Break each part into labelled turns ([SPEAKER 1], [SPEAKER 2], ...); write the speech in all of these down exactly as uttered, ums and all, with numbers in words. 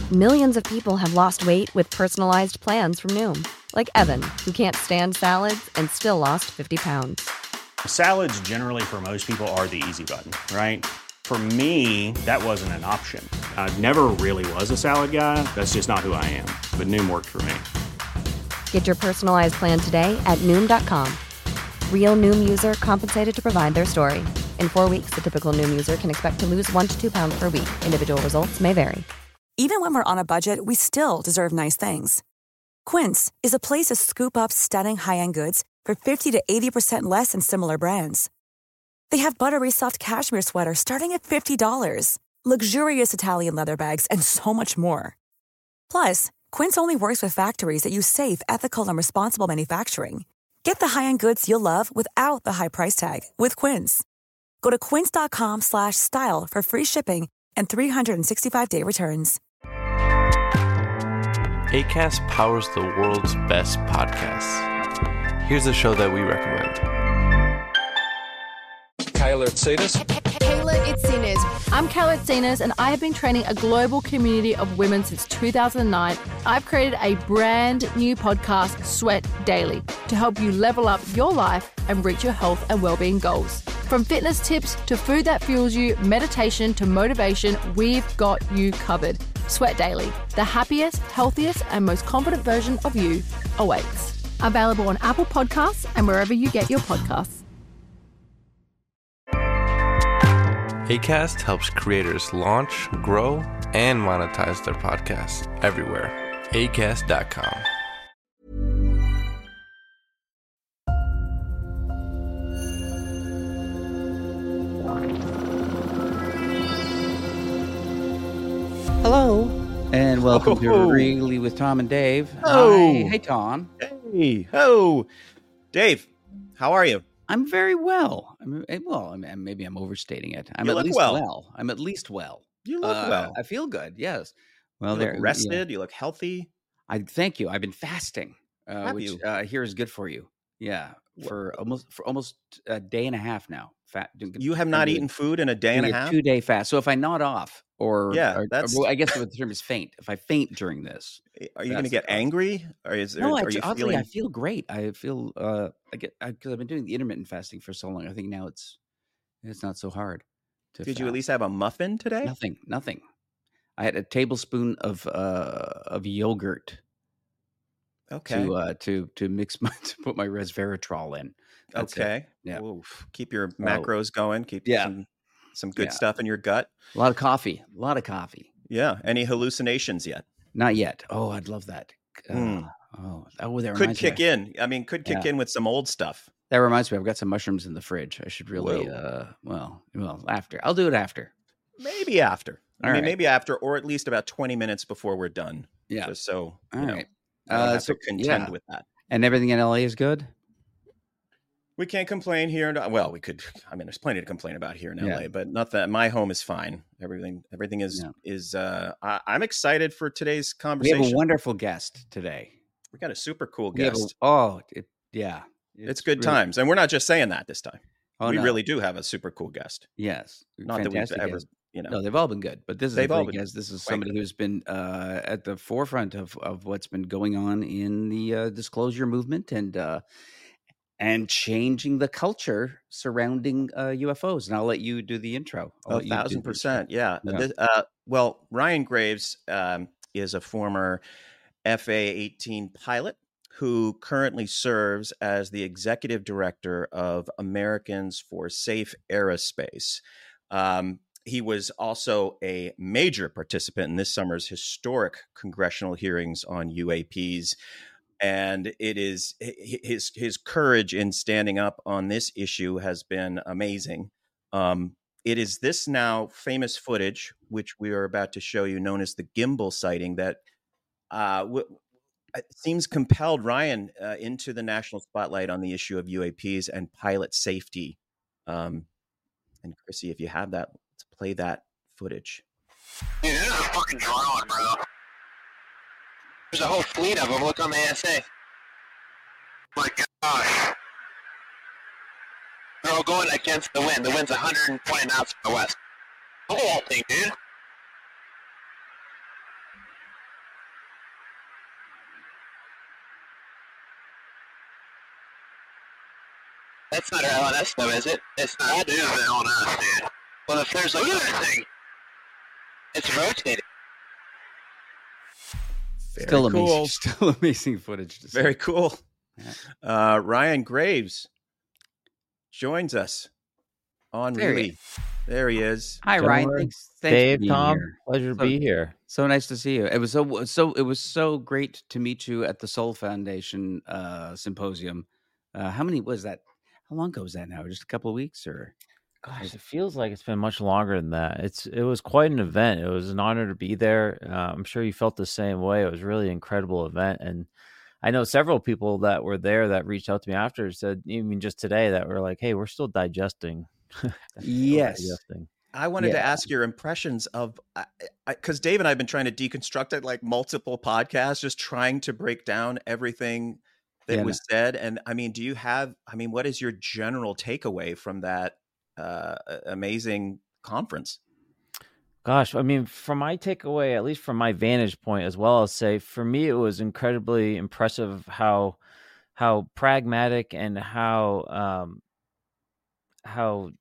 [SPEAKER 1] Millions of people have lost weight with personalized plans from Noom. Like Evan, who can't stand salads and still lost fifty pounds.
[SPEAKER 2] Salads generally for most people are the easy button, right? For me, that wasn't an option. I never really was a salad guy. That's just not who I am. But Noom worked for me.
[SPEAKER 1] Get your personalized plan today at Noom dot com. Real Noom user compensated to provide their story. In four weeks, the typical Noom user can expect to lose one to two pounds per week. Individual results may vary.
[SPEAKER 3] Even when we're on a budget, we still deserve nice things. Quince is a place to scoop up stunning high-end goods for fifty to eighty percent less than similar brands. They have buttery soft cashmere sweaters starting at fifty dollars, luxurious Italian leather bags, and so much more. Plus, Quince only works with factories that use safe, ethical, and responsible manufacturing. Get the high-end goods you'll love without the high price tag with Quince. Go to quince dot com slash style for free shipping and three sixty-five day returns.
[SPEAKER 4] Acast powers the world's best podcasts. Here's a show that we recommend.
[SPEAKER 5] Kayla Itsinas.
[SPEAKER 6] Kayla Itsinas. I'm Kayla Itsinas, and I have been training a global community of women since two thousand nine. I've created a brand new podcast, Sweat Daily, to help you level up your life and reach your health and well-being goals. From fitness tips to food that fuels you, meditation to motivation, we've got you covered. Sweat Daily, the happiest, healthiest, and most confident version of you awaits. Available on Apple Podcasts and wherever you get your podcasts.
[SPEAKER 4] Acast helps creators launch, grow, and monetize their podcasts everywhere. Acast dot com.
[SPEAKER 7] Hello, and welcome oh, to Really with Tom and Dave.
[SPEAKER 8] Oh,
[SPEAKER 7] Hi. Hey, Tom.
[SPEAKER 8] Hey, oh, Dave. How are you?
[SPEAKER 7] I'm very well. I'm well. I'm, maybe I'm overstating it. I'm
[SPEAKER 8] you
[SPEAKER 7] at
[SPEAKER 8] look
[SPEAKER 7] least
[SPEAKER 8] well.
[SPEAKER 7] well. I'm at least well.
[SPEAKER 8] You look
[SPEAKER 7] uh,
[SPEAKER 8] well.
[SPEAKER 7] I feel good. Yes. Well,
[SPEAKER 8] you
[SPEAKER 7] there.
[SPEAKER 8] Look rested.
[SPEAKER 7] Yeah.
[SPEAKER 8] You look healthy.
[SPEAKER 7] I thank you. I've been fasting, uh,
[SPEAKER 8] Have
[SPEAKER 7] which
[SPEAKER 8] you?
[SPEAKER 7] Uh, here is good for you. Yeah, for almost for almost a day and a half now. Fat.
[SPEAKER 8] You have not eaten food in a day and a half.
[SPEAKER 7] Two day fast. So if I nod off, or
[SPEAKER 8] yeah,
[SPEAKER 7] or,
[SPEAKER 8] that's.
[SPEAKER 7] Or, I guess the term is faint. If I faint during this,
[SPEAKER 8] are you going to get angry? Or is there?
[SPEAKER 7] No,
[SPEAKER 8] are
[SPEAKER 7] actually,
[SPEAKER 8] you
[SPEAKER 7] oddly,
[SPEAKER 8] feeling...
[SPEAKER 7] I feel great. I feel. Uh, I get because I've been doing the intermittent fasting for so long. I think now it's it's not so hard. To
[SPEAKER 8] Did
[SPEAKER 7] fast.
[SPEAKER 8] you at least have a muffin today?
[SPEAKER 7] Nothing. Nothing. I had a tablespoon of uh, of yogurt.
[SPEAKER 8] Okay.
[SPEAKER 7] To uh, to to mix my to put my resveratrol in. That's
[SPEAKER 8] okay.
[SPEAKER 7] It. Yeah.
[SPEAKER 8] Oof. Keep your macros oh. going. Keep
[SPEAKER 7] yeah.
[SPEAKER 8] some some good
[SPEAKER 7] yeah.
[SPEAKER 8] stuff in your gut.
[SPEAKER 7] A lot of coffee. A lot of coffee.
[SPEAKER 8] Yeah. Any hallucinations yet?
[SPEAKER 7] Not yet. Oh, I'd love that. Uh,
[SPEAKER 8] mm.
[SPEAKER 7] Oh, oh, that
[SPEAKER 8] could kick
[SPEAKER 7] me.
[SPEAKER 8] in. I mean, could kick yeah. in with some old stuff.
[SPEAKER 7] That reminds me, I've got some mushrooms in the fridge. I should really. Whoa. Uh, well, well, after I'll do it after.
[SPEAKER 8] Maybe after. I
[SPEAKER 7] All
[SPEAKER 8] mean,
[SPEAKER 7] right.
[SPEAKER 8] maybe after, or at least about twenty minutes before we're done.
[SPEAKER 7] Yeah.
[SPEAKER 8] Just so
[SPEAKER 7] All
[SPEAKER 8] you know,
[SPEAKER 7] right.
[SPEAKER 8] I don't
[SPEAKER 7] Uh,
[SPEAKER 8] have
[SPEAKER 7] so,
[SPEAKER 8] to contend
[SPEAKER 7] yeah.
[SPEAKER 8] with that.
[SPEAKER 7] And everything in L A is good?
[SPEAKER 8] We can't complain here. Well, we could. I mean, there's plenty to complain about here in L A,
[SPEAKER 7] Yeah.
[SPEAKER 8] but not that my home is fine. Everything, everything is
[SPEAKER 7] Yeah.
[SPEAKER 8] is. Uh, I, I'm excited for today's
[SPEAKER 7] We
[SPEAKER 8] conversation.
[SPEAKER 7] have a wonderful guest today.
[SPEAKER 8] We got a super cool
[SPEAKER 7] We have
[SPEAKER 8] guest.
[SPEAKER 7] a- oh, it, yeah.
[SPEAKER 8] it's, good
[SPEAKER 7] really-
[SPEAKER 8] times, and we're not just saying that this time.
[SPEAKER 7] Oh,
[SPEAKER 8] we
[SPEAKER 7] no.
[SPEAKER 8] really do have a super cool guest.
[SPEAKER 7] Yes.
[SPEAKER 8] Not that we've
[SPEAKER 7] Fantastic
[SPEAKER 8] ever,
[SPEAKER 7] guest.
[SPEAKER 8] you know.
[SPEAKER 7] No, they've all been good, but this is
[SPEAKER 8] They've
[SPEAKER 7] a
[SPEAKER 8] all
[SPEAKER 7] great
[SPEAKER 8] been
[SPEAKER 7] guest. This is
[SPEAKER 8] quite
[SPEAKER 7] somebody
[SPEAKER 8] good.
[SPEAKER 7] who's been uh, at the forefront of, of what's been going on in the uh, disclosure movement and uh, and changing the culture surrounding uh, U F Os. And I'll let you do the intro. I'll
[SPEAKER 8] A
[SPEAKER 7] let you do
[SPEAKER 8] thousand
[SPEAKER 7] the intro.
[SPEAKER 8] percent, yeah.
[SPEAKER 7] Yeah.
[SPEAKER 8] This- uh, well, Ryan Graves um, is a former F A eighteen pilot who currently serves as the executive director of Americans for Safe Aerospace. Um, he was also a major participant in this summer's historic congressional hearings on U A Ps. And it is his his courage in standing up on this issue has been amazing. Um, it is this now famous footage, which we are about to show you, known as the gimbal sighting, that uh, w- seems compelled Ryan uh, into the national spotlight on the issue of U A Ps and pilot safety. Um, and Chrissy, if you have that, let's play that footage.
[SPEAKER 9] Dude, this is a fucking drone, bro. There's a whole fleet of them. Look on the A S A. My gosh. They're all going against the wind. The wind's one hundred twenty knots from the west. Look at that thing, dude. That's not our L N S though, is it? It's not. That is the L N S, dude. Well, if there's a look at that thing. It's rotating.
[SPEAKER 8] Very
[SPEAKER 7] Still
[SPEAKER 8] cool.
[SPEAKER 7] amazing. Still amazing footage. To see.
[SPEAKER 8] Very cool. Uh, Ryan Graves joins us on
[SPEAKER 7] There he
[SPEAKER 8] Really.
[SPEAKER 7] is.
[SPEAKER 8] There he is.
[SPEAKER 7] Hi, Ryan.
[SPEAKER 5] Gentlemen,
[SPEAKER 7] Thanks, thanks for
[SPEAKER 5] Dave,
[SPEAKER 7] being
[SPEAKER 5] Tom,
[SPEAKER 7] here.
[SPEAKER 5] pleasure to
[SPEAKER 7] So-
[SPEAKER 5] be here.
[SPEAKER 7] So nice to see you. It was so so. It was so great to meet you at the Soul Foundation uh, symposium. Uh, how many was that? How long ago was that now? Just a couple of weeks, or?
[SPEAKER 5] Gosh, it feels like it's been much longer than that. It's it was quite an event. It was an honor to be there. Uh, I'm sure you felt the same way. It was really an incredible event, and I know several people that were there that reached out to me after and said, even just today, that were like, "Hey, we're still digesting." Still
[SPEAKER 7] Yes.
[SPEAKER 5] digesting.
[SPEAKER 8] I wanted to
[SPEAKER 7] Yeah.
[SPEAKER 8] ask your impressions of, because Dave and I have been trying to deconstruct it like multiple podcasts, just trying to break down everything that
[SPEAKER 7] Yeah,
[SPEAKER 8] was said. And I mean, do you have, I mean, what is your general takeaway from that uh, amazing conference?
[SPEAKER 5] Gosh, I mean, from my takeaway, at least from my vantage point as well, I'll say for me, it was incredibly impressive how how pragmatic and how um, how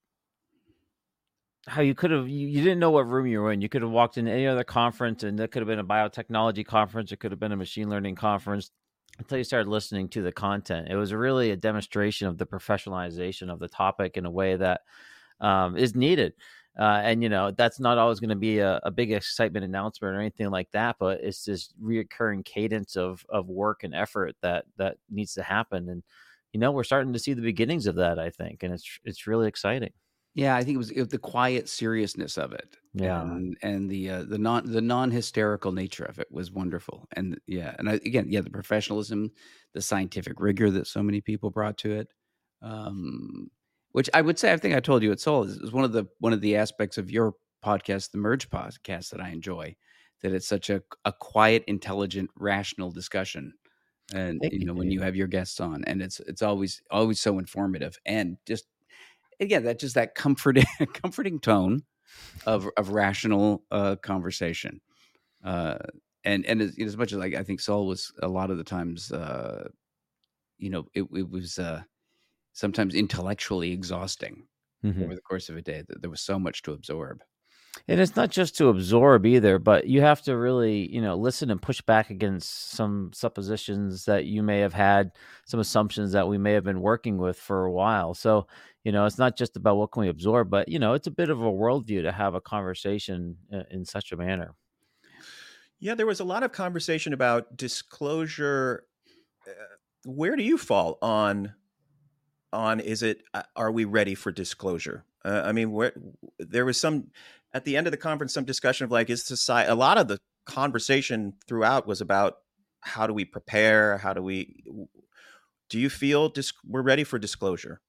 [SPEAKER 5] how you could have you, you didn't know what room you were in. You could have walked in any other conference, and that could have been a biotechnology conference. It could have been a machine learning conference. Until you started listening to the content, it was really a demonstration of the professionalization of the topic in a way that um, is needed. Uh, and, you know, that's not always going to be a, a big excitement announcement or anything like that, but it's this reoccurring cadence of of work and effort that that needs to happen. And, you know, we're starting to see the beginnings of that, I think, and it's it's really exciting.
[SPEAKER 7] Yeah, I think it was, it was the quiet seriousness of it.
[SPEAKER 5] Yeah.
[SPEAKER 7] and, and the uh, the non the non hysterical nature of it was wonderful. And yeah, and I, again, yeah, the professionalism, the scientific rigor that so many people brought to it, um, which I would say, I think I told you at Soul, is, is one of the one of the aspects of your podcast, the Merge podcast, that I enjoy. That it's such a a quiet, intelligent, rational discussion. And
[SPEAKER 5] Thank
[SPEAKER 7] you
[SPEAKER 5] you,
[SPEAKER 7] know, when
[SPEAKER 5] Dave.
[SPEAKER 7] you have your guests on, and it's it's always always so informative, and just again, that just that comforting comforting tone of of rational uh, conversation. Uh, and and as, as much as like I think Saul was a lot of the times, uh, you know, it, it was uh, sometimes intellectually exhausting
[SPEAKER 5] Mhm.
[SPEAKER 7] over the course of a day. That there was so much to absorb.
[SPEAKER 5] And it's not just to absorb either, but you have to really, you know, listen and push back against some suppositions that you may have had, some assumptions that we may have been working with for a while. So, you know, it's not just about what can we absorb, but, you know, it's a bit of a worldview to have a conversation in, in such a manner.
[SPEAKER 8] Yeah, there was a lot of conversation about disclosure. Uh, where do you fall on on is it uh, are we ready for disclosure? Uh, I mean, where there was some at the end of the conference, some discussion of like, is society, a lot of the conversation throughout was about how do we prepare? How do we, do you feel dis- we're ready for disclosure?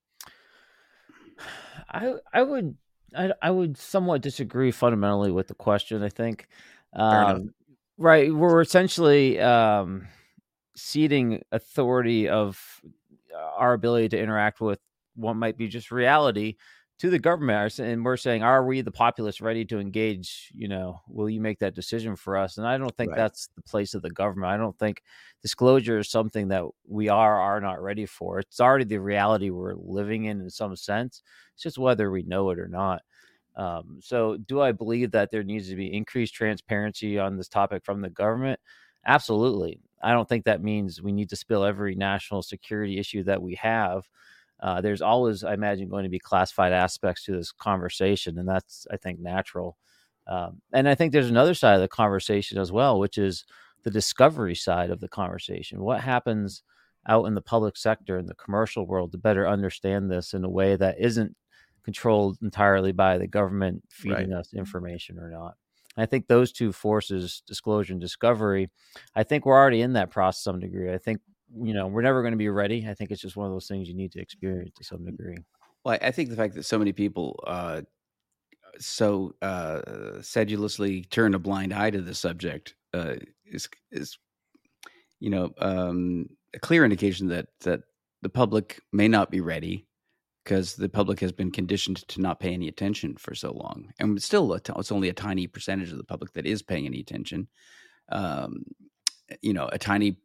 [SPEAKER 5] I I would I, I would somewhat disagree fundamentally with the question. I think,
[SPEAKER 8] enough.
[SPEAKER 5] um, right, we're essentially um, ceding authority of our ability to interact with what might be just reality to the government, and we're saying, are we the populace ready to engage? You know, will you make that decision for us? And I don't think
[SPEAKER 7] Right.
[SPEAKER 5] that's the place of the government. I don't think disclosure is something that we are or are not ready for. It's already the reality we're living in in some sense. It's just whether we know it or not. Um, so do I believe that there needs to be increased transparency on this topic from the government? Absolutely. I don't think that means we need to spill every national security issue that we have. Uh, there's always, I imagine, going to be classified aspects to this conversation, and that's, I think, natural. Um, and I think there's another side of the conversation as well, which is the discovery side of the conversation. What happens out in the public sector, in the commercial world, to better understand this in a way that isn't controlled entirely by the government feeding
[SPEAKER 8] Right.
[SPEAKER 5] us information or not. I think those two forces, disclosure and discovery, I think we're already in that process to some degree. I think, you know, we're never going to be ready. I think it's just one of those things you need to experience to some degree.
[SPEAKER 7] Well, I think the fact that so many people uh, so uh, sedulously turn a blind eye to the subject uh, is is you know um, a clear indication that that the public may not be ready, because the public has been conditioned to not pay any attention for so long, and still a t- it's only a tiny percentage of the public that is paying any attention. Um, you know, a tiny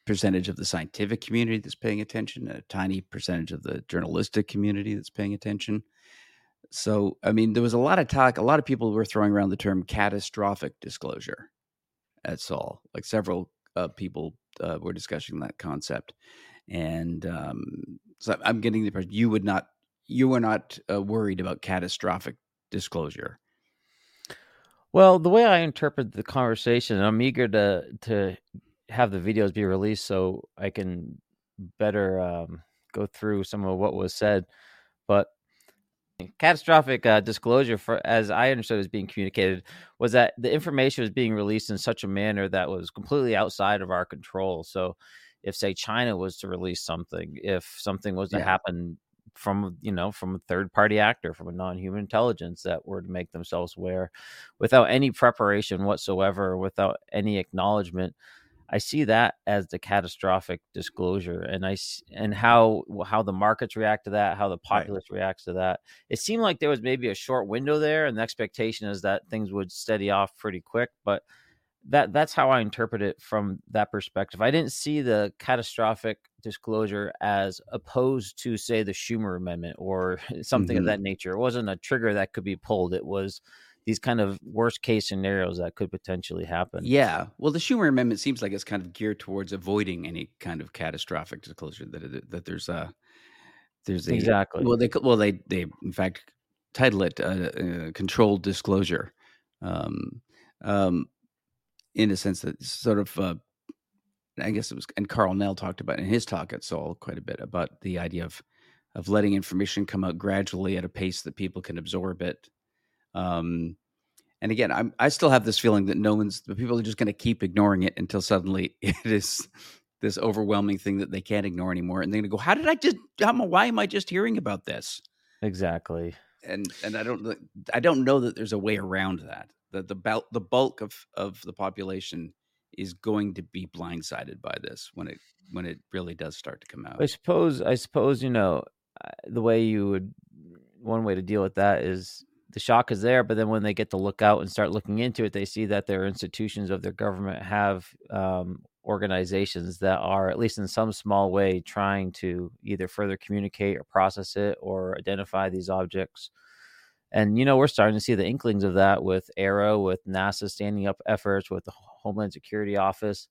[SPEAKER 7] percentage of the scientific community that's paying attention, a tiny percentage of the journalistic community that's paying attention. So, I mean, there was a lot of talk. A lot of people were throwing around the term catastrophic disclosure at Sol. Like several uh, people uh, were discussing that concept. And um, so I'm getting the impression you would not, you were not uh, worried about catastrophic disclosure.
[SPEAKER 5] Well, the way I interpret the conversation, I'm eager to to have the videos be released so I can better um, go through some of what was said. But catastrophic uh, disclosure, for as I understood was being communicated, was that the information was being released in such a manner that was completely outside of our control. So if, say, China was to release something, if something was to
[SPEAKER 7] Yeah.
[SPEAKER 5] happen from, you know, from a third party actor, from a non-human intelligence that were to make themselves aware without any preparation whatsoever, without any acknowledgement, I see that as the catastrophic disclosure. And I s- and how how the markets react to that, how the populace reacts to that. It seemed like there was maybe a short window there, and the expectation is that things would steady off pretty quick. But that that's how I interpret it from that perspective. I didn't see the catastrophic disclosure as opposed to, say, the Schumer Amendment or something of
[SPEAKER 7] Mhm.
[SPEAKER 5] that nature. It wasn't a trigger that could be pulled. It was these kind of worst case scenarios that could potentially happen.
[SPEAKER 7] Yeah. Well, the Schumer Amendment seems like it's kind of geared towards avoiding any kind of catastrophic disclosure. That it, that there's a there's a
[SPEAKER 5] Exactly.
[SPEAKER 7] well they c- well they they in fact title it uh, uh, controlled disclosure, um, um, in a sense that sort of uh, I guess it was, and Carl Nell talked about in his talk at Sol quite a bit about the idea of of letting information come out gradually at a pace that people can absorb it. Um, and again, I'm I still have this feeling that no one's the people are just going to keep ignoring it until suddenly it is this overwhelming thing that they can't ignore anymore, and they're going to go, "How did I just? How, am- why am I just hearing about this?"
[SPEAKER 5] Exactly.
[SPEAKER 7] And and I don't I don't know that there's a way around that. That the bulk the bulk of of the population is going to be blindsided by this when it when it really does start to come out.
[SPEAKER 5] I suppose, I suppose, you know, uh, the way you would, one way to deal with that is the shock is there, but then when they get to look out and start looking into it, they see that their institutions of their government have um, organizations that are, at least in some small way, trying to either further communicate or process it or identify these objects. And, you know, we're starting to see the inklings of that with AARO, with NASA standing up efforts, with the Homeland Security Office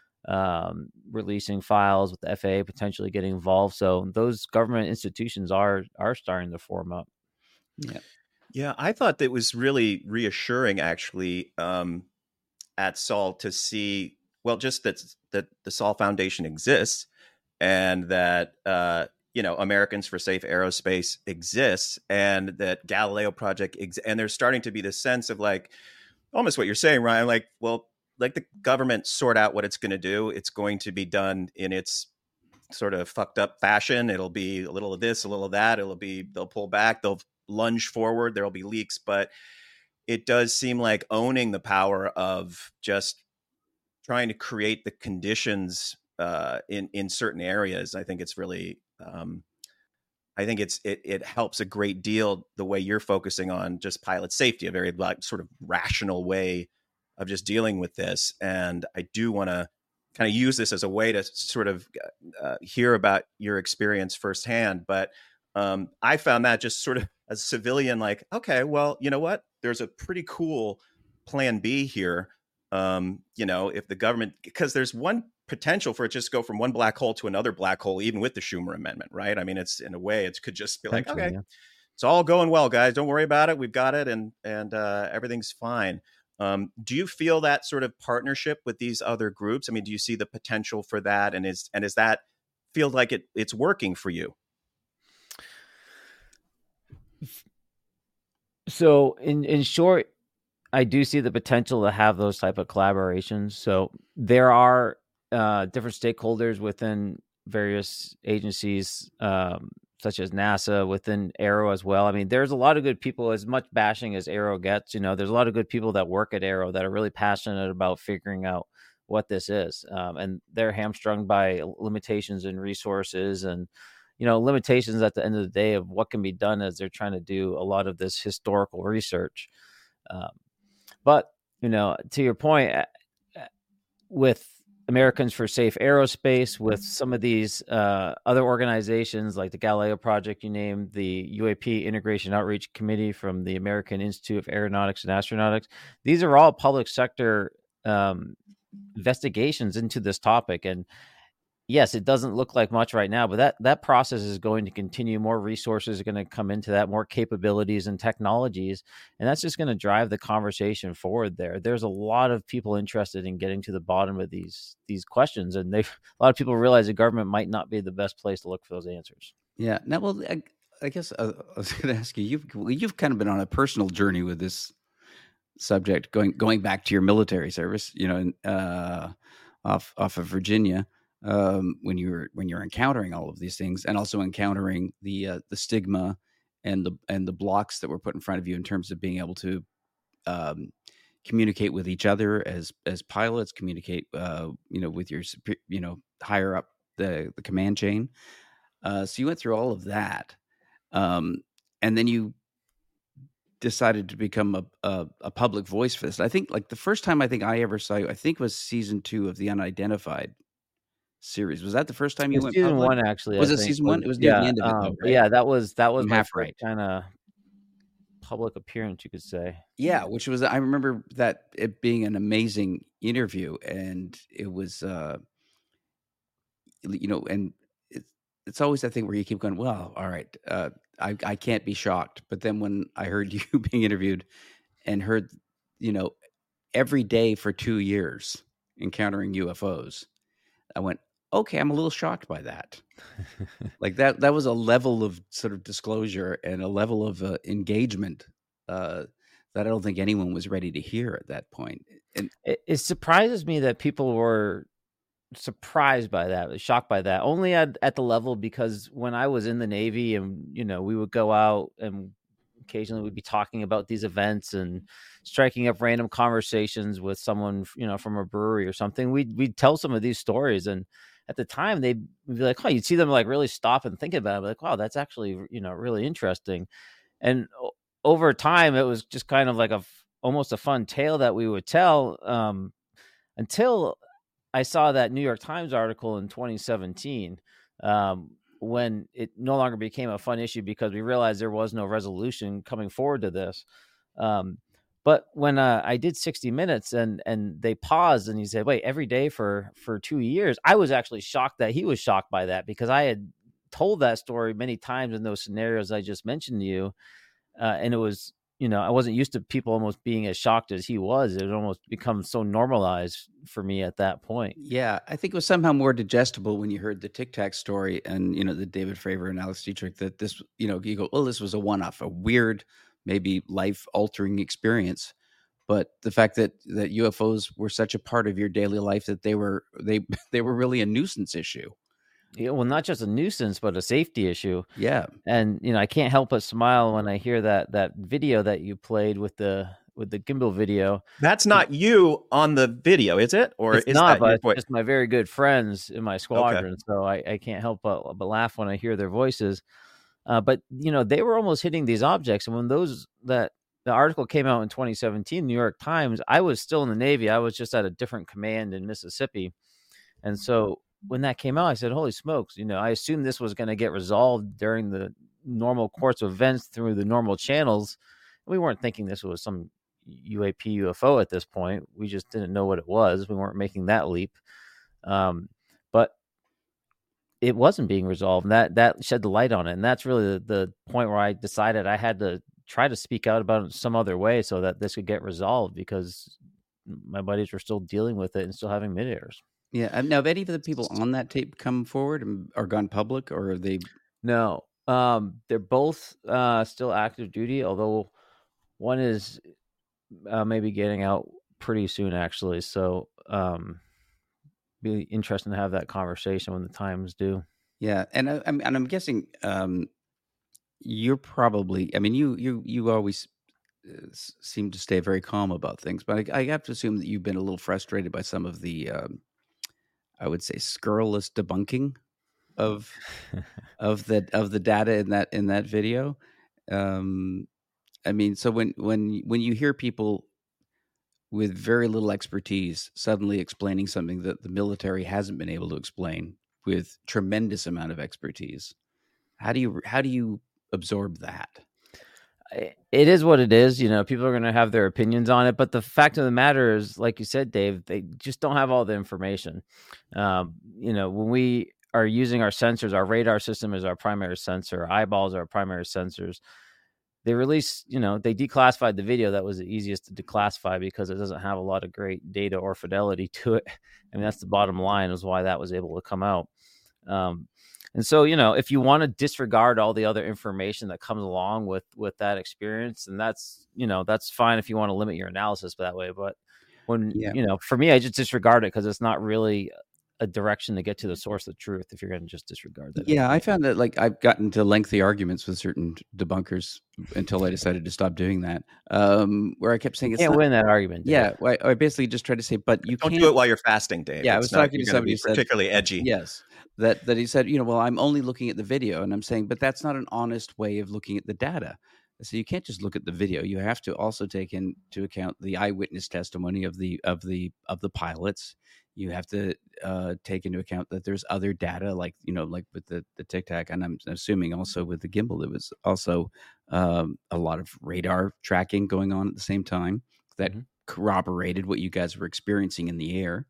[SPEAKER 5] um, releasing files, with the F A A potentially getting involved. So those government institutions are are starting to form up.
[SPEAKER 7] Yeah.
[SPEAKER 8] Yeah, I thought that was really reassuring, actually, um, at Sol to see, well, just that that the Sol Foundation exists and that, uh, you know, Americans for Safe Aerospace exists and that Galileo Project exists. And there's starting to be this sense of like, almost what you're saying, Ryan, like, well, like the government sort out what it's going to do. It's going to be done in its sort of fucked up fashion. It'll be a little of this, a little of that. It'll be, they'll pull back, they'll lunge forward, there'll be leaks, but it does seem like owning the power of just trying to create the conditions uh, in, in certain areas. I think it's really, um, I think it's, it, it helps a great deal the way you're focusing on just pilot safety, a very like sort of rational way of just dealing with this. And I do want to kind of use this as a way to sort of uh, hear about your experience firsthand. But um, I found that just sort of as a civilian, like, okay, well, you know what? There's a pretty cool plan B here. Um, you know, if the government, because there's one potential for it just to go from one black hole to another black hole, even with the Schumer Amendment, right? I mean, it's in a way, it could just be like, okay,
[SPEAKER 5] Yeah.
[SPEAKER 8] it's all going well, guys. Don't worry about it. We've got it, and and uh, everything's fine. Um, do you feel that sort of partnership with these other groups? I mean, do you see the potential for that, and is and is that feel like it it's working for you?
[SPEAKER 5] So in, in short, I do see the potential to have those type of collaborations. So there are uh, different stakeholders within various agencies, um, such as NASA, within AARO as well. I mean, there's a lot of good people, as much bashing as AARO gets, you know, there's a lot of good people that work at AARO that are really passionate about figuring out what this is. Um, and they're hamstrung by limitations in resources and, you know, limitations at the end of the day of what can be done as they're trying to do a lot of this historical research. Um, but, you know, to your point, with Americans for Safe Aerospace, with some of these uh, other organizations like the Galileo Project, you named, the U A P Integration Outreach Committee from the American Institute of Aeronautics and Astronautics. These are all public sector um, investigations into this topic. And yes, it doesn't look like much right now, but that that process is going to continue. More resources are going to come into that, more capabilities and technologies, and that's just going to drive the conversation forward there. There's a lot of people interested in getting to the bottom of these these questions, and they a lot of people realize the government might not be the best place to look for those answers.
[SPEAKER 7] Yeah. Now, well, I, I guess uh, I was going to ask you. You've you've kind of been on a personal journey with this subject, going going back to your military service. You know, uh, off off of Virginia. Um, when you're when you're encountering all of these things, and also encountering the uh, the stigma and the and the blocks that were put in front of you in terms of being able to um, communicate with each other as as pilots, communicate uh, you know with your you know higher up the the command chain. Uh, so you went through all of that, um, and then you decided to become a, a a public voice for this. I think like the first time I think I ever saw you, I think was season two of the Unidentified series. Was that the first time you went
[SPEAKER 5] season
[SPEAKER 7] public?
[SPEAKER 5] one? Actually,
[SPEAKER 7] Was
[SPEAKER 5] I
[SPEAKER 7] it
[SPEAKER 5] think,
[SPEAKER 7] season
[SPEAKER 5] was,
[SPEAKER 7] one? It was near
[SPEAKER 5] yeah,
[SPEAKER 7] the end of it,
[SPEAKER 5] um,
[SPEAKER 7] though, right?
[SPEAKER 5] yeah. That was that was
[SPEAKER 7] I'm
[SPEAKER 5] my
[SPEAKER 7] half
[SPEAKER 5] first
[SPEAKER 7] right.
[SPEAKER 5] kind of public appearance, you could say.
[SPEAKER 7] Yeah, which was I remember that it being an amazing interview, and it was, uh, you know, and it's it's always that thing where you keep going, well, all right, uh, I I can't be shocked, but then when I heard you being interviewed and heard, you know, every day for two years encountering U F Os, I went, okay, I'm a little shocked by that. Like that, that was a level of sort of disclosure and a level of uh, engagement uh, that I don't think anyone was ready to hear at that point. And
[SPEAKER 5] It, it surprises me that people were surprised by that, shocked by that, only at, at the level because when I was in the Navy and, you know, we would go out and occasionally we'd be talking about these events and striking up random conversations with someone, you know, from a brewery or something. We'd, we'd tell some of these stories. And at the time they'd be like, oh, you'd see them like really stop and think about it. Like, wow, that's actually, you know, really interesting. And o- over time, it was just kind of like a, almost a fun tale that we would tell um, until I saw that New York Times article in twenty seventeen um, when it no longer became a fun issue because we realized there was no resolution coming forward to this. Um, but when uh, I did sixty minutes and and they paused and he said, wait, every day for, for two years, I was actually shocked that he was shocked by that because I had told that story many times in those scenarios I just mentioned to you. Uh, and it was, you know, I wasn't used to people almost being as shocked as he was. It had almost become so normalized for me at that point.
[SPEAKER 7] yeah, I think it was somehow more digestible when you heard the Tic Tac story and, you know, the David Fravor and Alex Dietrich that this, you know, you go, well, this was a one-off, a weird, maybe life-altering experience. But the fact that, that U F Os were such a part of your daily life that they were they they were really a nuisance issue.
[SPEAKER 5] Yeah, well, not just a nuisance, but a safety issue.
[SPEAKER 7] Yeah.
[SPEAKER 5] And, you know, I can't help but smile when I hear that that video that you played with the with the gimbal video.
[SPEAKER 8] That's not you on the video, is it? Or
[SPEAKER 5] It's
[SPEAKER 8] is
[SPEAKER 5] not,
[SPEAKER 8] that
[SPEAKER 5] but
[SPEAKER 8] your
[SPEAKER 5] it's
[SPEAKER 8] voice?
[SPEAKER 5] just my very good friends in my squadron. So I, I can't help but, but laugh when I hear their voices. Uh, but, you know, they were almost hitting these objects. And when those that the article came out in twenty seventeen, New York Times, I was still in the Navy. I was just at a different command in Mississippi. And so when that came out, I said, holy smokes, you know, I assumed this was going to get resolved during the normal course of events through the normal channels. We weren't thinking this was some U A P U F O at this point. We just didn't know what it was. We weren't making that leap. Um, but it wasn't being resolved. And that, that shed the light on it. And that's really the, the point where I decided I had to try to speak out about it some other way so that this could get resolved because my buddies were still dealing with it and still having mid-airs.
[SPEAKER 7] Yeah. And now, have any of the people on that tape come forward and are gone public, or are they?
[SPEAKER 5] No, um, they're both uh, still active duty, although one is uh, maybe getting out pretty soon, actually. So um, be interesting to have that conversation when the time's due.
[SPEAKER 7] Yeah. And I, I'm and I'm guessing um, you're probably. I mean, you you you always uh, s- seem to stay very calm about things, but I, I have to assume that you've been a little frustrated by some of the, um, I would say, scurrilous debunking of of the of the data in that in that video. Um, I mean, so when when when you hear people with very little expertise suddenly explaining something that the military hasn't been able to explain with tremendous amount of expertise. How do you how do you absorb that?
[SPEAKER 5] It is what it is. You know, people are going to have their opinions on it, but the fact of the matter is, like you said, Dave, they just don't have all the information. Um, you know, when we are using our sensors, our radar system is our primary sensor, eyeballs are our primary sensors. They release, you know, they declassified the video. That was the easiest to declassify because it doesn't have a lot of great data or fidelity to it. I mean, that's the bottom line, is why that was able to come out. Um, And so, you know, if you want to disregard all the other information that comes along with with that experience, and that's, you know, that's fine if you want to limit your analysis that way. But when,
[SPEAKER 7] Yeah.
[SPEAKER 5] you know, for me, I just disregard it because it's not really a direction to get to the source of the truth if you're going to just disregard that.
[SPEAKER 7] Yeah, I found that like I've gotten to lengthy arguments with certain debunkers until I decided to stop doing that. Um, where I kept saying
[SPEAKER 5] You
[SPEAKER 7] it's
[SPEAKER 5] can't
[SPEAKER 7] not,
[SPEAKER 5] win that argument. Dave.
[SPEAKER 7] yeah, I, I basically just tried to say, but you
[SPEAKER 8] Don't
[SPEAKER 7] can't
[SPEAKER 8] do it while you're fasting, Dave.
[SPEAKER 7] Yeah, I
[SPEAKER 8] It's
[SPEAKER 7] was
[SPEAKER 8] not-
[SPEAKER 7] talking to
[SPEAKER 8] you're gonna
[SPEAKER 7] somebody
[SPEAKER 8] be
[SPEAKER 7] who said-
[SPEAKER 8] particularly edgy.
[SPEAKER 7] Yes, that that he said, you know, well, I'm only looking at the video, and I'm saying, but that's not an honest way of looking at the data. So you can't just look at the video. You have to also take into account the eyewitness testimony of the of the of the pilots. You have to uh, take into account that there's other data, like, you know, like with the the Tic Tac, and I'm assuming also with the gimbal, there was also um, a lot of radar tracking going on at the same time that
[SPEAKER 5] Mhm.
[SPEAKER 7] corroborated what you guys were experiencing in the air.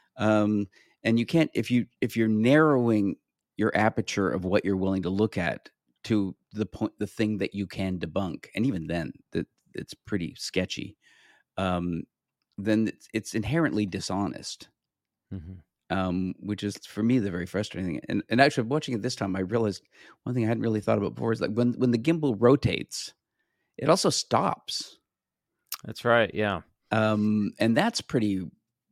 [SPEAKER 7] Um, and you can't, if you if you're narrowing your aperture of what you're willing to look at to the point, the thing that you can debunk, and even then, that it's pretty sketchy. Um, then it's, it's inherently dishonest.
[SPEAKER 5] Mhm.
[SPEAKER 7] Um, which is for me the very frustrating thing. And and actually watching it this time, I realized one thing I hadn't really thought about before is like when when the gimbal rotates, it also stops.
[SPEAKER 5] That's right. Yeah.
[SPEAKER 7] Um, and that's pretty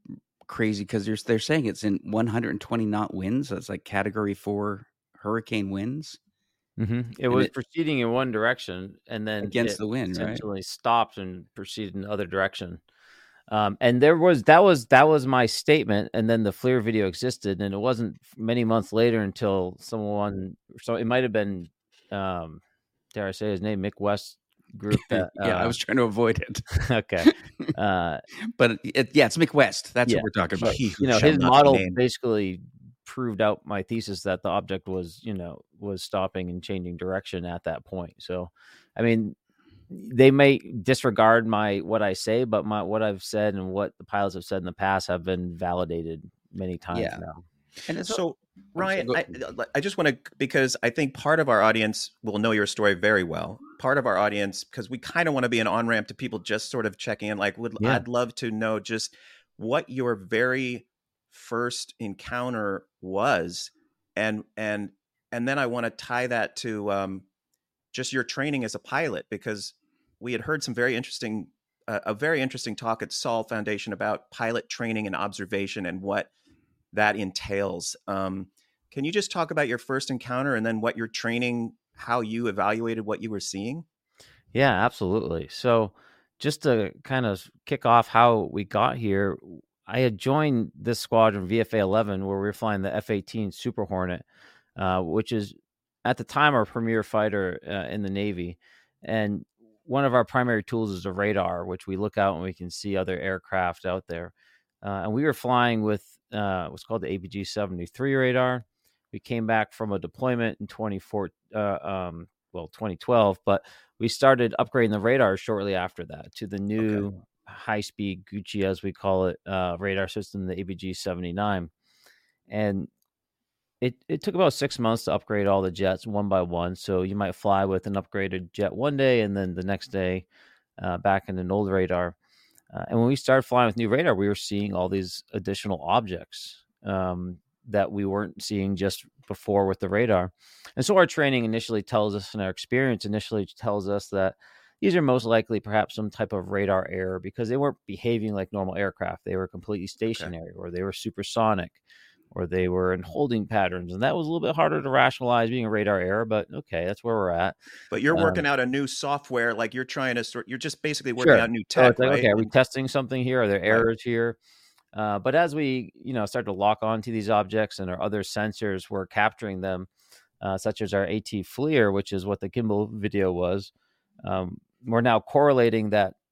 [SPEAKER 7] crazy because they're they're saying it's in one hundred twenty knot winds. So it's like category four hurricane winds
[SPEAKER 5] Mm-hmm. It
[SPEAKER 7] And
[SPEAKER 5] was
[SPEAKER 7] it-
[SPEAKER 5] proceeding in one direction, and then
[SPEAKER 7] Against
[SPEAKER 5] it
[SPEAKER 7] the wind, right?
[SPEAKER 5] essentially stopped and proceeded in the other direction. Um, and there was that was that was my statement, and then the FLIR video existed, and it wasn't many months later until someone, so it might have been, um, dare I say his name, Mick West group. That
[SPEAKER 7] yeah, I
[SPEAKER 5] uh,
[SPEAKER 7] was trying to avoid it.
[SPEAKER 5] okay, uh,
[SPEAKER 7] But it, yeah, it's Mick West. That's
[SPEAKER 5] Yeah,
[SPEAKER 7] what we're talking
[SPEAKER 5] but,
[SPEAKER 7] about.
[SPEAKER 8] He who
[SPEAKER 5] you know,
[SPEAKER 8] shall
[SPEAKER 5] his
[SPEAKER 8] not be
[SPEAKER 5] model
[SPEAKER 8] named.
[SPEAKER 5] basically proved out my thesis that the object was, you know, was stopping and changing direction at that point. So, I mean, they may disregard my what I say, but my what I've said and what the pilots have said in the past have been validated many times
[SPEAKER 7] Yeah.
[SPEAKER 5] now.
[SPEAKER 7] And it's
[SPEAKER 8] So, Ryan,
[SPEAKER 7] go-
[SPEAKER 8] I, I just want to, because I think part of our audience will know your story very well. Part of our audience, because we kind of want to be an on ramp to people just sort of checking in. Like, would
[SPEAKER 5] Yeah.
[SPEAKER 8] I'd love to know just what your very first encounter was, and and and then I want to tie that to um, just your training as a pilot, because we had heard some very interesting, uh, a very interesting talk at Saul Foundation about pilot training and observation and what that entails. Um, can you just talk about your first encounter and then what your training, how you evaluated what you were seeing?
[SPEAKER 5] Yeah, absolutely. So, just to kind of kick off how we got here, I had joined this squadron, V F A eleven, where we were flying the F eighteen Super Hornet, uh, which is at the time our premier fighter uh, in the Navy. And one of our primary tools is a radar, which we look out and we can see other aircraft out there. Uh, and we were flying with uh, what's called the A P G seventy-three radar. We came back from a deployment in twenty-four, uh, um, well, twenty twelve, but we started upgrading the radar shortly after that to the new high-speed Gucci, as we call it, uh, radar system, the A P G seventy-nine. And it, it took about six months to upgrade all the jets one by one. So you might fly with an upgraded jet one day, and then the next day uh, back in an old radar. Uh, and when we started flying with new radar, we were seeing all these additional objects um, that we weren't seeing just before with the radar. And so our training initially tells us, and our experience initially tells us, that these are most likely perhaps some type of radar error, because they weren't behaving like normal aircraft. They were completely stationary, or they were supersonic, or they were in holding patterns. And that was a little bit harder to rationalize being a radar error, but okay, that's where we're at.
[SPEAKER 8] But you're
[SPEAKER 5] Um,
[SPEAKER 8] working out a new software, like you're trying to sort, you're just basically working
[SPEAKER 5] Sure.
[SPEAKER 8] out new
[SPEAKER 5] So
[SPEAKER 8] tech,
[SPEAKER 5] it's like,
[SPEAKER 8] right?
[SPEAKER 5] okay, are we
[SPEAKER 8] And-
[SPEAKER 5] testing something here? Are there errors here? Uh, but as we, you know, start to lock onto these objects and our other sensors were capturing them, uh, such as our AT FLIR, which is what the gimbal video was, um, we're now correlating that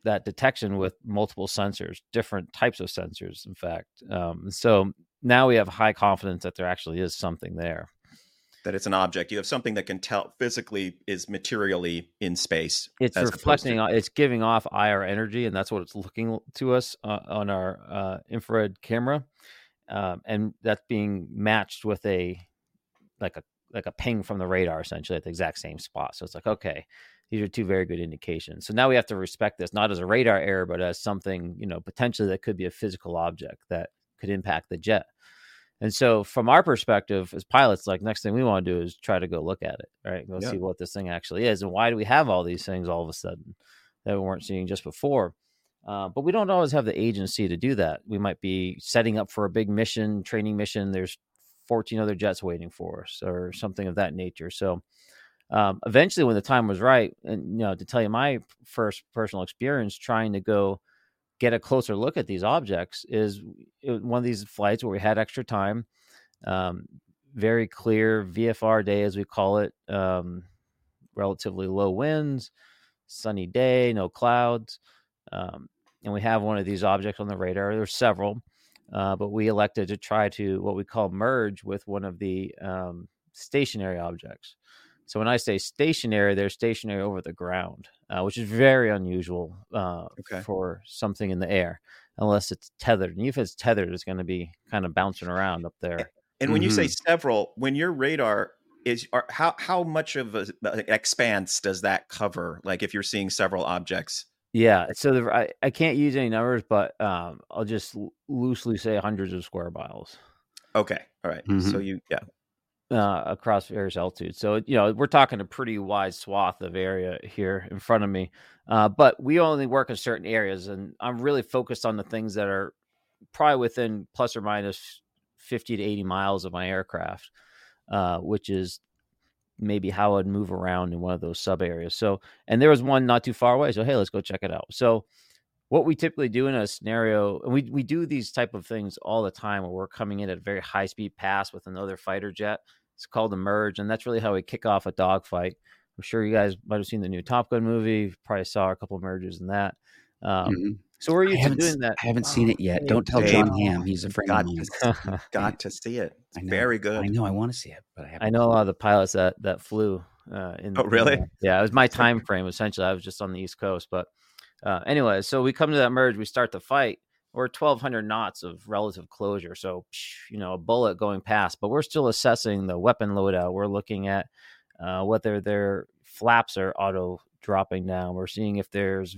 [SPEAKER 5] that detection with multiple sensors, different types of sensors, in fact. Um, so now we have high confidence that there actually is something there.
[SPEAKER 8] That it's an object. You have something that can tell physically is materially in space.
[SPEAKER 5] It's
[SPEAKER 8] as
[SPEAKER 5] reflecting,
[SPEAKER 8] opposed to-
[SPEAKER 5] it's giving off I R energy, and that's what it's looking to us uh, on our uh, infrared camera. Um, and that's being matched with a, like a, like a ping from the radar, essentially at the exact same spot. So it's like, okay, these are two very good indications. So now we have to respect this, not as a radar error, but as something, you know, potentially that could be a physical object that could impact the jet. And so from our perspective as pilots, like next thing we want to do is try to go look at it, right? Go
[SPEAKER 8] Yeah.
[SPEAKER 5] see what this thing actually is. And why do we have all these things all of a sudden that we weren't seeing just before? Uh, but we don't always have the agency to do that. We might be setting up for a big mission, training mission. There's fourteen other jets waiting for us or something of that nature. So um, eventually when the time was right, and, you know, to tell you my first personal experience trying to go get a closer look at these objects is one of these flights where we had extra time, um, very clear V F R day, as we call it, um, relatively low winds, sunny day, no clouds. Um, and we have one of these objects on the radar. There's several, uh, but we elected to try to what we call merge with one of the um, stationary objects. So when I say stationary, they're stationary over the ground, uh, which is very unusual uh,
[SPEAKER 8] Okay.
[SPEAKER 5] for something in the air, unless it's tethered. And if it's tethered, it's going to be kind of bouncing around up there.
[SPEAKER 8] And when you say
[SPEAKER 7] Mhm.
[SPEAKER 8] several, when your radar is, are, how how much of a, an expanse does that cover? Like if you're seeing several objects.
[SPEAKER 5] Yeah. So the, I, I can't use any numbers, but um, I'll just l- loosely say hundreds of square miles
[SPEAKER 8] Okay. All right.
[SPEAKER 7] Mhm.
[SPEAKER 8] So you, yeah.
[SPEAKER 5] uh, across various altitudes. So, you know, we're talking a pretty wide swath of area here in front of me. Uh, but we only work in certain areas, and I'm really focused on the things that are probably within plus or minus fifty to eighty miles of my aircraft, uh, which is maybe how I'd move around in one of those sub areas. So, and there was one not too far away. So, hey, let's go check it out. So, what we typically do in a scenario, and we, we do these type of things all the time where we're coming in at a very high speed pass with another fighter jet. It's called a merge, and that's really how we kick off a dogfight. I'm sure you guys might have seen the new Top Gun movie. Probably saw a couple of merges in that. Um,
[SPEAKER 7] Mhm.
[SPEAKER 5] So we're
[SPEAKER 7] I
[SPEAKER 5] used to
[SPEAKER 7] haven't, s-
[SPEAKER 5] doing that.
[SPEAKER 7] I haven't seen it yet.
[SPEAKER 5] Hey,
[SPEAKER 7] Don't tell
[SPEAKER 8] Dave,
[SPEAKER 7] John Hamm. He's a friend
[SPEAKER 8] Got
[SPEAKER 7] of mine.
[SPEAKER 8] to, you've got to see it. It's
[SPEAKER 7] I know.
[SPEAKER 8] very good.
[SPEAKER 7] I know. I want to see it, but I haven't.
[SPEAKER 5] I know a lot of the pilots that that flew. Uh, in,
[SPEAKER 8] Oh, really?
[SPEAKER 5] in, uh, yeah, it was my time frame essentially. I was just on the East Coast, but uh, anyway, so we come to that merge. We start the fight. We're twelve hundred knots of relative closure, so you know a bullet going past. But we're still assessing the weapon loadout. We're looking at uh, whether their flaps are auto dropping down. We're seeing if there's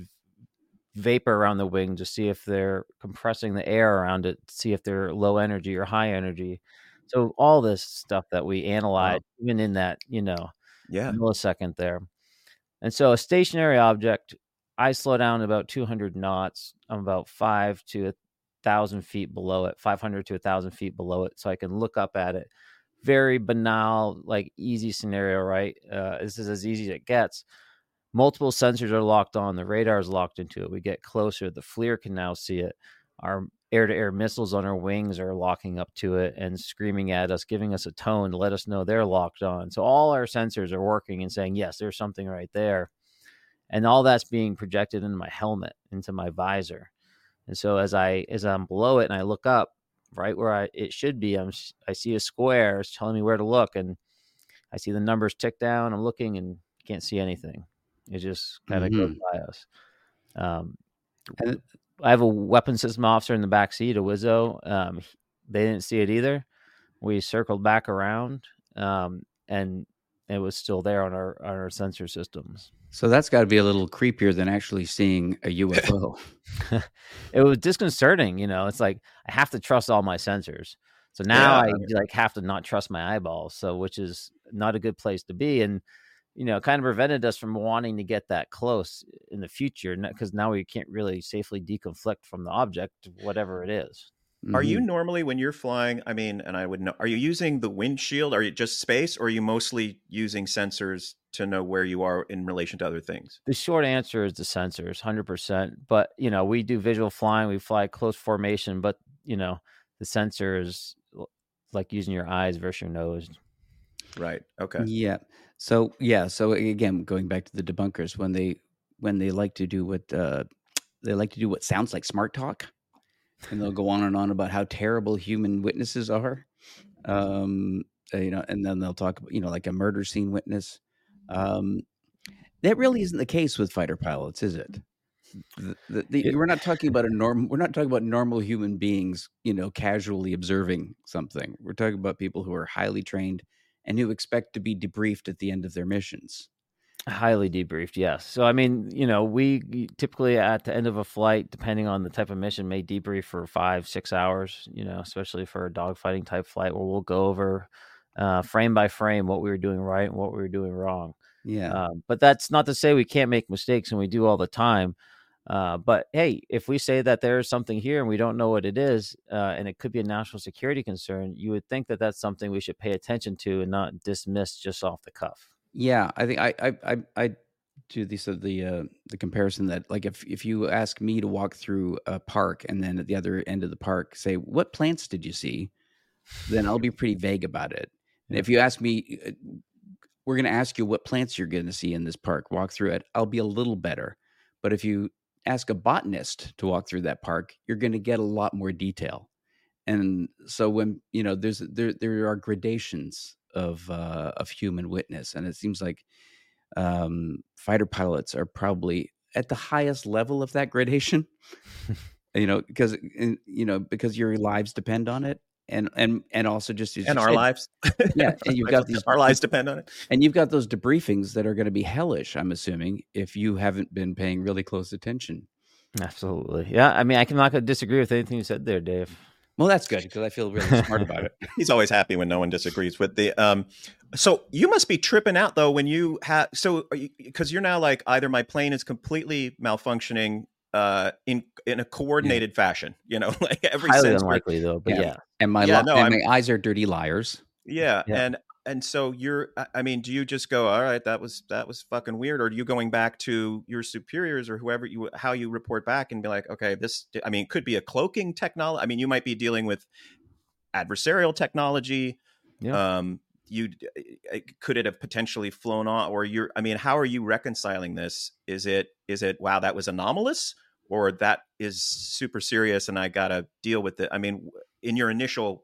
[SPEAKER 5] vapor around the wing to see if they're compressing the air around it, see if they're low energy or high energy. So all this stuff that we analyze, wow. even in that, you know,
[SPEAKER 8] yeah.
[SPEAKER 5] millisecond there. And so a stationary object, I slow down about two hundred knots. I'm about five to a thousand feet below it, five hundred to a thousand feet below it. So I can look up at it. Very banal, like easy scenario, right? Uh, this is as easy as it gets. Multiple sensors are locked on. The radar is locked into it. We get closer. The FLIR can now see it. Our air-to-air missiles on our wings are locking up to it and screaming at us, giving us a tone to let us know they're locked on. So all our sensors are working and saying, yes, there's something right there. And all that's being projected into my helmet, into my visor. And so as, I, as I'm below it and I look up, right where I, it should be, I'm, I see a square. It's telling me where to look. And I see the numbers tick down. I'm looking and can't see anything. It just kind of mm-hmm. goes by us. Um, and I have a weapon system officer in the back seat, a Wizzo. Um, they didn't see it either. We circled back around, um, and it was still there on our on our sensor systems.
[SPEAKER 7] So that's got to be a little creepier than actually seeing a U F O.
[SPEAKER 5] It was disconcerting, you know. It's like I have to trust all my sensors. So now yeah. I like have to not trust my eyeballs. So which is not a good place to be. And you know, kind of prevented us from wanting to get that close in the future because now we can't really safely deconflict from the object, whatever it is.
[SPEAKER 8] Mm-hmm. Are you normally, when you're flying, I mean, and I would know, are you using the windshield? Are you just space, or are you mostly using sensors to know where you are in relation to other things?
[SPEAKER 5] The short answer is the sensors, one hundred percent. But, you know, we do visual flying. We fly close formation, but, you know, the sensor is like using your eyes versus your nose.
[SPEAKER 8] Right. Okay.
[SPEAKER 7] Yeah. So yeah. So again, going back to the debunkers, when they when they like to do what uh, they like to do what sounds like smart talk, and they'll go on and on about how terrible human witnesses are. Um, uh, you know, and then they'll talk about, you know, like a murder scene witness. Um, that really isn't the case with fighter pilots, is it? The, the, the, we're not talking about a norm. We're not talking about normal human beings, you know, casually observing something. We're talking about people who are highly trained and who expect to be debriefed at the end of their missions.
[SPEAKER 5] Highly debriefed, yes. So, I mean, you know, we typically at the end of a flight, depending on the type of mission, may debrief for five, six hours, you know, especially for a dogfighting type flight where we'll go over uh, frame by frame what we were doing right and what we were doing wrong.
[SPEAKER 7] Yeah.
[SPEAKER 5] Um, but that's not to say we can't make mistakes, and we do all the time. Uh, but hey, if we say that there's something here and we don't know what it is, uh, and it could be a national security concern, you would think that that's something we should pay attention to and not dismiss just off the cuff.
[SPEAKER 7] Yeah, I think I I I, I do this of the uh, the comparison that, like, if if you ask me to walk through a park and then at the other end of the park say, what plants did you see, then I'll be pretty vague about it. And if you ask me, uh, we're going to ask you what plants you're going to see in this park, walk through it, I'll be a little better. But if you ask a botanist to walk through that park, you're going to get a lot more detail. And so when, you know, there's there there are gradations of uh, of human witness, and it seems like um, fighter pilots are probably at the highest level of that gradation. you know, because you know because your lives depend on it, and and and also just
[SPEAKER 8] and our said, lives,
[SPEAKER 7] yeah, and you've got these
[SPEAKER 8] our lives depend on it,
[SPEAKER 7] and you've got those debriefings that are going to be hellish, I'm assuming, if you haven't been paying really close attention.
[SPEAKER 5] Absolutely, yeah. I mean, I can not going to disagree with anything you said there, Dave.
[SPEAKER 7] Well, that's good because I feel really smart about it.
[SPEAKER 8] He's always happy when no one disagrees with the. Um, so you must be tripping out though when you have so because you, you're now like either my plane is completely malfunctioning uh, in in a coordinated yeah. fashion. You know, like every
[SPEAKER 5] highly
[SPEAKER 8] sense
[SPEAKER 5] unlikely though, but yeah, yeah.
[SPEAKER 7] and my
[SPEAKER 8] yeah,
[SPEAKER 7] lo-
[SPEAKER 8] no,
[SPEAKER 7] and my eyes are dirty liars.
[SPEAKER 8] Yeah, yeah, and and so you're. I mean, do you just go, all right, that was that was fucking weird, or are you going back to your superiors or whoever you how you report back and be like, okay, this. I mean, it could be a cloaking technology. I mean, you might be dealing with adversarial technology. Yeah. Um, you could it have potentially flown on, or you're. I mean, how are you reconciling this? Is it is it wow, that was anomalous, or that is super serious, and I gotta deal with it? I mean, in your initial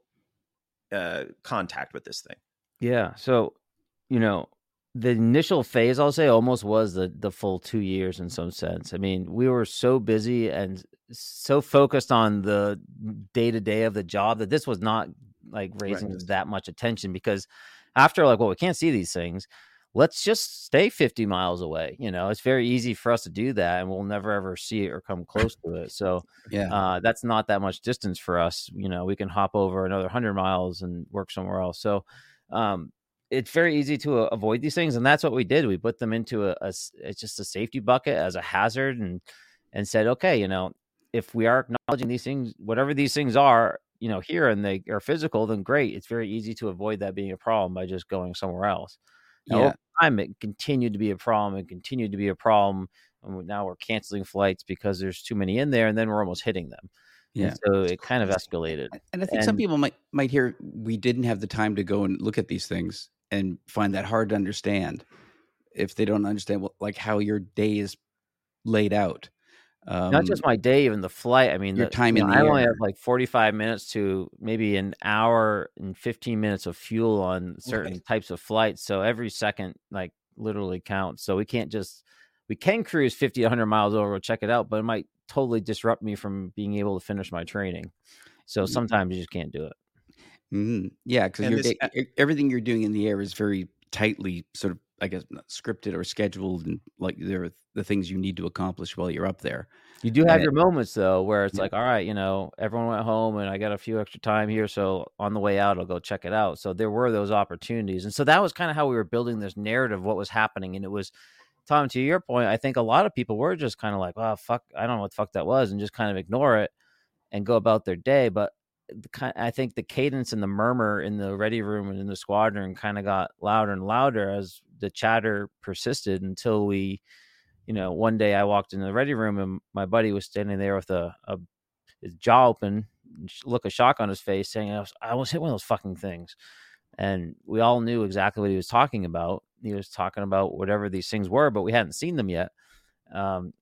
[SPEAKER 8] uh, contact with this thing.
[SPEAKER 5] Yeah. So, you know, the initial phase, I'll say, almost was the the full two years in some sense. I mean, we were so busy and so focused on the day to day of the job that this was not like raising right. that much attention, because after like, well, we can't see these things. Let's just stay fifty miles away. You know, it's very easy for us to do that, and we'll never ever see it or come close to it. So
[SPEAKER 7] yeah,
[SPEAKER 5] uh, that's not that much distance for us. You know, we can hop over another hundred miles and work somewhere else. So um, it's very easy to uh, avoid these things, and that's what we did. We put them into a, a it's just a safety bucket as a hazard, and and said, okay, you know, if we are acknowledging these things, whatever these things are, you know, here and they are physical, then great. It's very easy to avoid that being a problem by just going somewhere else. Now, yeah. Over time, it continued to be a problem and continued to be a problem. And now we're canceling flights because there's too many in there, and then we're almost hitting them. Yeah. And so it kind of escalated.
[SPEAKER 7] And I think and, some people might might hear we didn't have the time to go and look at these things and find that hard to understand if they don't understand what, like how your day is laid out.
[SPEAKER 5] Um, Not just my day, even the flight. I mean,
[SPEAKER 7] your
[SPEAKER 5] the,
[SPEAKER 7] time
[SPEAKER 5] you
[SPEAKER 7] in
[SPEAKER 5] know,
[SPEAKER 7] the
[SPEAKER 5] I
[SPEAKER 7] air.
[SPEAKER 5] only have like forty-five minutes to maybe an hour and fifteen minutes of fuel on certain right. types of flights. So every second, like, literally counts. So we can't just, we can cruise fifty, one hundred miles over, check it out, but it might totally disrupt me from being able to finish my training. So sometimes you just can't do it.
[SPEAKER 7] Mm-hmm. Yeah, because everything you're doing in the air is very tightly sort of, I guess, not scripted or scheduled, and like there are the things you need to accomplish while you're up there.
[SPEAKER 5] You do have and your it, moments though, where it's yeah. like, all right, you know, everyone went home and I got a few extra time here, so on the way out, I'll go check it out. So there were those opportunities, and so that was kind of how we were building this narrative of what was happening. And it was, Tom, to your point, I think a lot of people were just kind of like, oh fuck, I don't know what the fuck that was, and just kind of ignore it and go about their day. But the kind, I think the cadence and the murmur in the ready room and in the squadron kind of got louder and louder as the chatter persisted until we, you know, one day I walked into the ready room and my buddy was standing there with a, a his jaw open, look of shock on his face, saying, I, was, I almost hit one of those fucking things. And we all knew exactly what he was talking about. He was talking about whatever these things were, but we hadn't seen them yet. Um,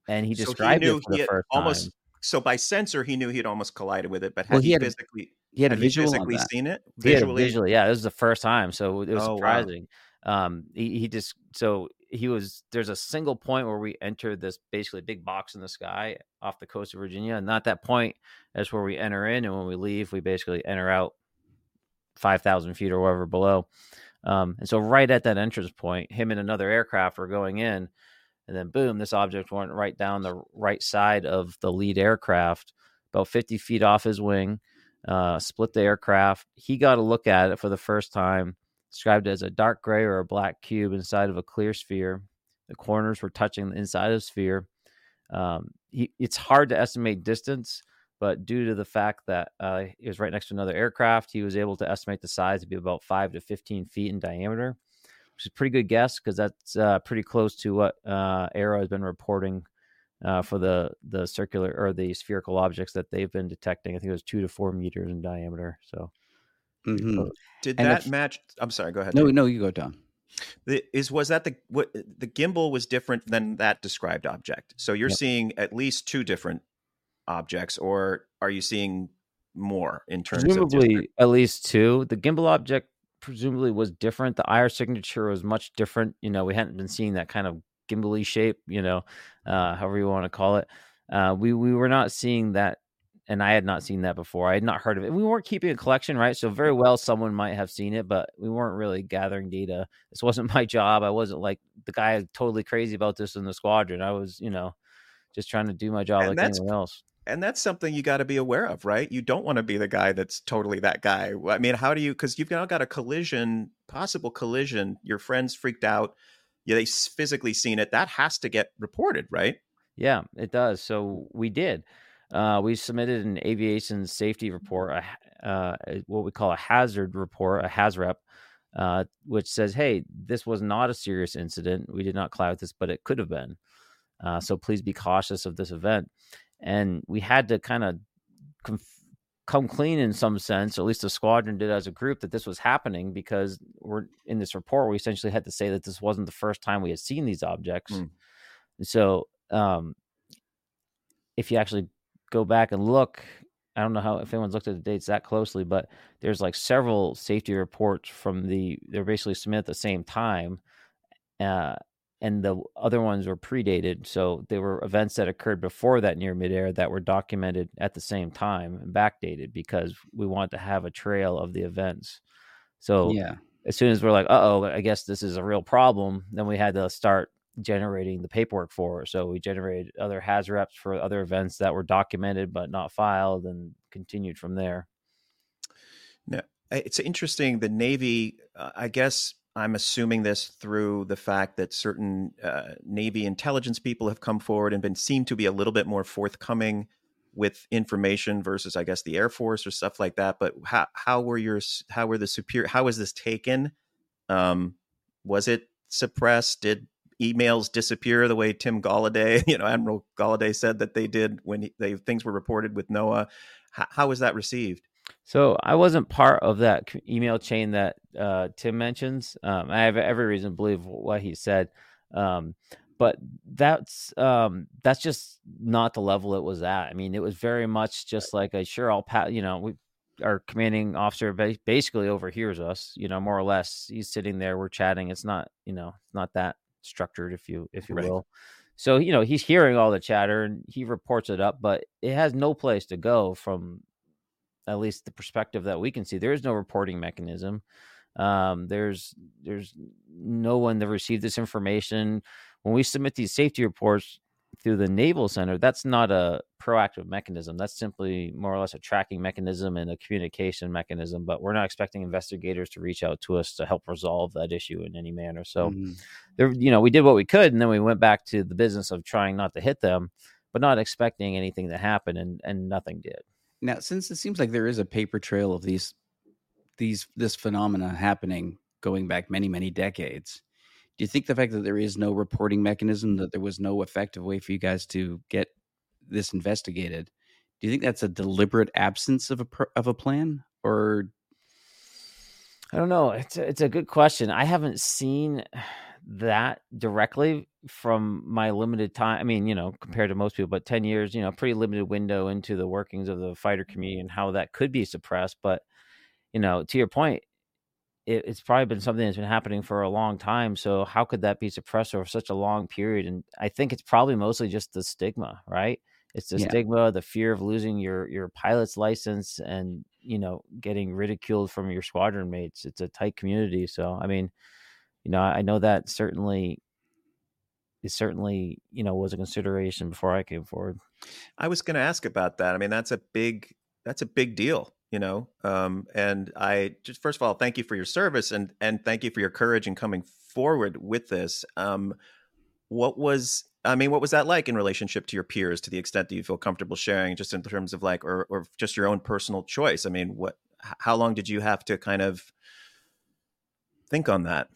[SPEAKER 5] and he
[SPEAKER 8] So he
[SPEAKER 5] described
[SPEAKER 8] knew
[SPEAKER 5] it for
[SPEAKER 8] he
[SPEAKER 5] the
[SPEAKER 8] had
[SPEAKER 5] first
[SPEAKER 8] almost.
[SPEAKER 5] time.
[SPEAKER 8] So by sensor, he knew he had almost collided with it, but
[SPEAKER 7] Well,
[SPEAKER 8] had
[SPEAKER 7] he
[SPEAKER 8] he
[SPEAKER 7] had a-
[SPEAKER 8] physically
[SPEAKER 7] He had a
[SPEAKER 8] had he
[SPEAKER 7] visual on
[SPEAKER 8] physically
[SPEAKER 7] that.
[SPEAKER 8] seen it
[SPEAKER 5] He had a
[SPEAKER 8] visually?
[SPEAKER 5] visual, yeah. This was the first time, so it was
[SPEAKER 8] Oh, wow.
[SPEAKER 5] surprising. Um, he, he just so he was there's a single point where we entered this basically big box in the sky off the coast of Virginia, and not that point. That's where we enter in, and when we leave, we basically enter out five thousand feet or whatever below. Um, and so right at that entrance point, him and another aircraft were going in, and then boom, this object went right down the right side of the lead aircraft, about fifty feet off his wing, uh, split the aircraft. He got a look at it for the first time, described it as a dark gray or a black cube inside of a clear sphere. The corners were touching the inside of the sphere. Um, he, it's hard to estimate distance, but due to the fact that uh, he was right next to another aircraft, he was able to estimate the size to be about five to fifteen feet in diameter, which is a pretty good guess because that's uh, pretty close to what uh, Aero has been reporting uh, for the the circular or the spherical objects that they've been detecting. I think it was two to four meters in diameter. So,
[SPEAKER 7] Mm-hmm.
[SPEAKER 5] uh,
[SPEAKER 8] Did
[SPEAKER 7] And
[SPEAKER 8] that
[SPEAKER 7] if-
[SPEAKER 8] match? I'm sorry. Go ahead.
[SPEAKER 7] No,
[SPEAKER 8] Dave.
[SPEAKER 7] no, you go, Tom.
[SPEAKER 8] The- Is was that the what the gimbal was different than that described object? So you're
[SPEAKER 5] Yep.
[SPEAKER 8] seeing at least two different objects, or are you seeing more in terms of
[SPEAKER 5] presumably
[SPEAKER 8] different?
[SPEAKER 5] at least two. The gimbal object presumably was different. The I R signature was much different. You know, we hadn't been seeing that kind of gimbally shape. You know, uh, however you want to call it. Uh, we we were not seeing that, and I had not seen that before. I had not heard of it. We weren't keeping a collection, right? So very well, someone might have seen it, but we weren't really gathering data. This wasn't my job. I wasn't like the guy totally crazy about this in the squadron. I was, you know, just trying to do my job
[SPEAKER 8] And
[SPEAKER 5] like
[SPEAKER 8] that's
[SPEAKER 5] anyone else.
[SPEAKER 8] And that's something you got to be aware of, right? You don't want to be the guy that's totally that guy. I mean, how do you, because you've now got a collision, possible collision, your friends freaked out, yeah, they s- physically seen it. That has to get reported, right?
[SPEAKER 5] Yeah, it does. So we did. Uh, we submitted an aviation safety report, a, ha- uh, a- what we call a hazard report, a HAZREP, uh, which says, hey, this was not a serious incident. We did not cloud this, but it could have been. Uh, so please be cautious of this event. And we had to kind of conf- come clean in some sense, or at least the squadron did as a group, that this was happening, because we're in this report, we essentially had to say that this wasn't the first time we had seen these objects.
[SPEAKER 8] Mm.
[SPEAKER 5] So um, if you actually go back and look, I don't know how if anyone's looked at the dates that closely, but there's like several safety reports from the, they're basically submitted at the same time. Uh, and the other ones were predated. So they were events that occurred before that near midair that were documented at the same time and backdated, because we want to have a trail of the events. So
[SPEAKER 7] Yeah.
[SPEAKER 5] as soon as we're like, uh-oh, I guess this is a real problem, then we had to start generating the paperwork for it. So we generated other HAZREPs for other events that were documented but not filed, and continued from there.
[SPEAKER 8] Now, it's interesting. The Navy, uh, I guess I'm assuming this through the fact that certain uh, Navy intelligence people have come forward and been seem to be a little bit more forthcoming with information versus, I guess, the Air Force or stuff like that. But how how were your how were the superior how was this taken? Um, was it suppressed? Did emails disappear the way Tim Galladay, you know, Admiral Galladay said that they did when he, they things were reported with NOAA? How, how was that received?
[SPEAKER 5] So I wasn't part of that c- email chain that uh, Tim mentions. Um, I have every reason to believe what he said, um, but that's um, that's just not the level it was at. I mean, it was very much just like a sure, I'll pat. You know, we, our commanding officer ba- basically overhears us. You know, more or less, he's sitting there, we're chatting. It's not, you know, it's not that structured, if you if you
[SPEAKER 8] Right.
[SPEAKER 5] will. So you know, he's hearing all the chatter and he reports it up, but it has no place to go from, at least the perspective that we can see. There is no reporting mechanism. Um, there's there's no one that received this information. When we submit these safety reports through the Naval Center, that's not a proactive mechanism. That's simply more or less a tracking mechanism and a communication mechanism. But we're not expecting investigators to reach out to us to help resolve that issue in any manner. So,
[SPEAKER 7] Mhm.
[SPEAKER 5] there, you know, we did what we could, and then we went back to the business of trying not to hit them, but not expecting anything to happen, and and nothing did.
[SPEAKER 7] Now, since it seems like there is a paper trail of these, these this phenomena happening going back many, many decades, do you think the fact that there is no reporting mechanism, that there was no effective way for you guys to get this investigated, do you think that's a deliberate absence of a pr- of a plan, or
[SPEAKER 5] I don't know. It's a, it's a good question. I haven't seen that directly from my limited time. I mean, you know, compared to most people, but ten years, you know, pretty limited window into the workings of the fighter community and how that could be suppressed. But, you know, to your point, it, it's probably been something that's been happening for a long time. So how could that be suppressed over such a long period? And I think it's probably mostly just the stigma, right? It's the
[SPEAKER 7] Yeah.
[SPEAKER 5] stigma, the fear of losing your your pilot's license and, you know, getting ridiculed from your squadron mates. It's a tight community. So, I mean, you know, I know that certainly it certainly, you know, was a consideration before I came forward.
[SPEAKER 8] I was going to ask about that. I mean, that's a big, that's a big deal, you know? Um, and I just, first of all, thank you for your service and, and thank you for your courage in coming forward with this. Um, what was, I mean, what was that like in relationship to your peers, to the extent that you feel comfortable sharing, just in terms of like, or, or just your own personal choice? I mean, what, how long did you have to kind of think on that?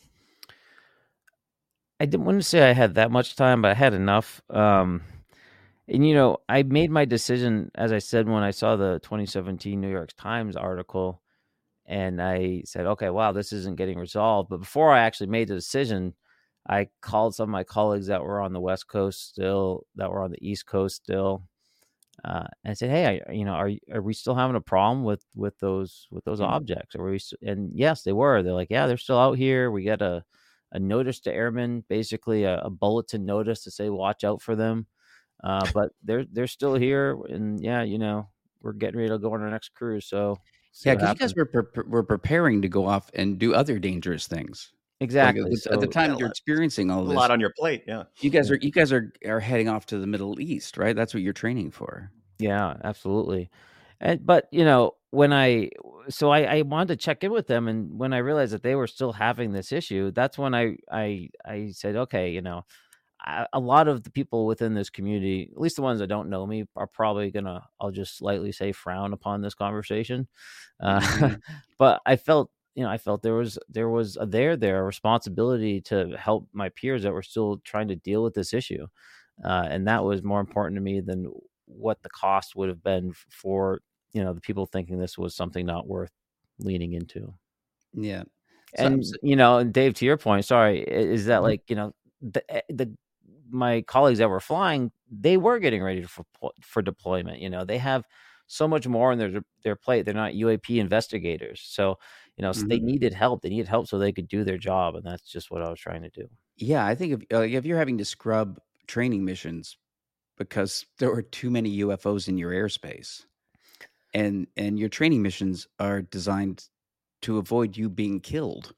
[SPEAKER 5] I didn't want to say I had that much time, but I had enough. Um, and, you know, I made my decision, as I said, when I saw the twenty seventeen New York Times article, and I said, okay, wow, this isn't getting resolved. But before I actually made the decision, I called some of my colleagues that were on the West Coast still, that were on the East Coast still. Uh, and I said, hey, I, you know, are are we still having a problem with with those with those mm-hmm. objects? Are we? And yes, they were. They're like, yeah, they're still out here. We got a a notice to airmen, basically a, a bulletin notice to say watch out for them. Uh, but they're they're still here, and yeah, you know, we're getting ready to go on our next cruise. So
[SPEAKER 7] yeah, because you guys were pre- were preparing to go off and do other dangerous things.
[SPEAKER 5] Exactly.
[SPEAKER 7] Like,
[SPEAKER 5] so,
[SPEAKER 7] at the time
[SPEAKER 8] yeah,
[SPEAKER 7] you're experiencing all this,
[SPEAKER 8] a lot on your plate. Yeah,
[SPEAKER 7] you guys are you guys are are heading off to the Middle East, right? That's what you're training for.
[SPEAKER 5] Yeah, absolutely. And but you know, when I so I, I wanted to check in with them, and when I realized that they were still having this issue, that's when I I I said, okay, you know, I, a lot of the people within this community, at least the ones that don't know me, are probably gonna, I'll just slightly say, frown upon this conversation. Uh, mm-hmm. But I felt, you know, I felt there was there was a there there a responsibility to help my peers that were still trying to deal with this issue, uh, and that was more important to me than what the cost would have been for, you know, the people thinking this was something not worth leaning into.
[SPEAKER 7] Yeah.
[SPEAKER 5] So, and, you know, and Dave, to your point, sorry, is that like, you know, the, the, my colleagues that were flying, they were getting ready for, for deployment. You know, they have so much more on their, their plate. They're not U A P investigators. So, you know, mm-hmm. so they needed help. They needed help so they could do their job. And that's just what I was trying to do.
[SPEAKER 7] Yeah. I think if, uh, if you're having to scrub training missions because there were too many U F Os in your airspace, and and your training missions are designed to avoid you being killed.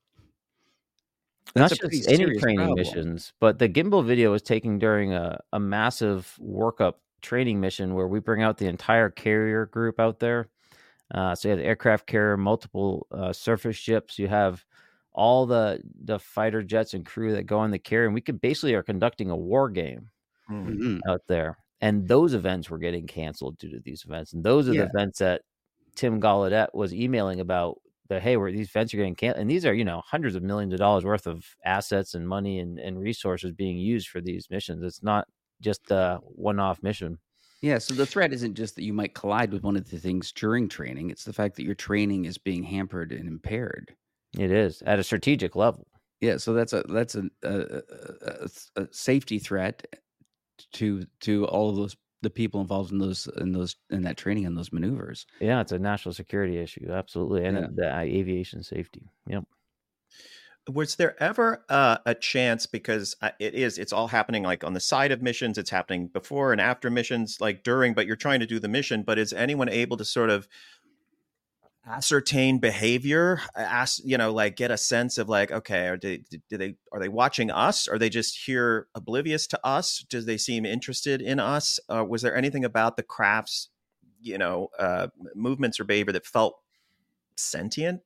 [SPEAKER 5] That's Not just any training problem. missions, but the gimbal video was taken during a, a massive workup training mission where we bring out the entire carrier group out there. Uh, so you have the aircraft carrier, multiple uh, surface ships. You have all the the fighter jets and crew that go on the carrier, and we could basically are conducting a war game mm-hmm. out there. And those events were getting canceled due to these events. And those are yeah. the events that Tim Gallaudet was emailing about. That, hey, where these events are getting canceled. And these are, you know, hundreds of millions of dollars worth of assets and money and, and resources being used for these missions. It's not just a one-off mission.
[SPEAKER 7] Yeah, so the threat isn't just that you might collide with one of the things during training. It's the fact that your training is being hampered and impaired.
[SPEAKER 5] It is, at a strategic level.
[SPEAKER 7] Yeah, so that's a that's a, a, a, a safety threat to to all of those the people involved in those in those in that training and those maneuvers.
[SPEAKER 5] Yeah, it's a national security issue, absolutely, and
[SPEAKER 7] Yeah.
[SPEAKER 5] the aviation safety. Yep.
[SPEAKER 8] Was there ever uh, a chance, because uh, it is, it's all happening like on the side of missions, it's happening before and after missions, like during, but you're trying to do the mission, but is anyone able to sort of ascertain behavior, ask, you know, like get a sense of like, okay, are they, do they, are they watching us? Are they just here oblivious to us? Do they seem interested in us? Uh, was there anything about the craft's, you know, uh, movements or behavior that felt sentient?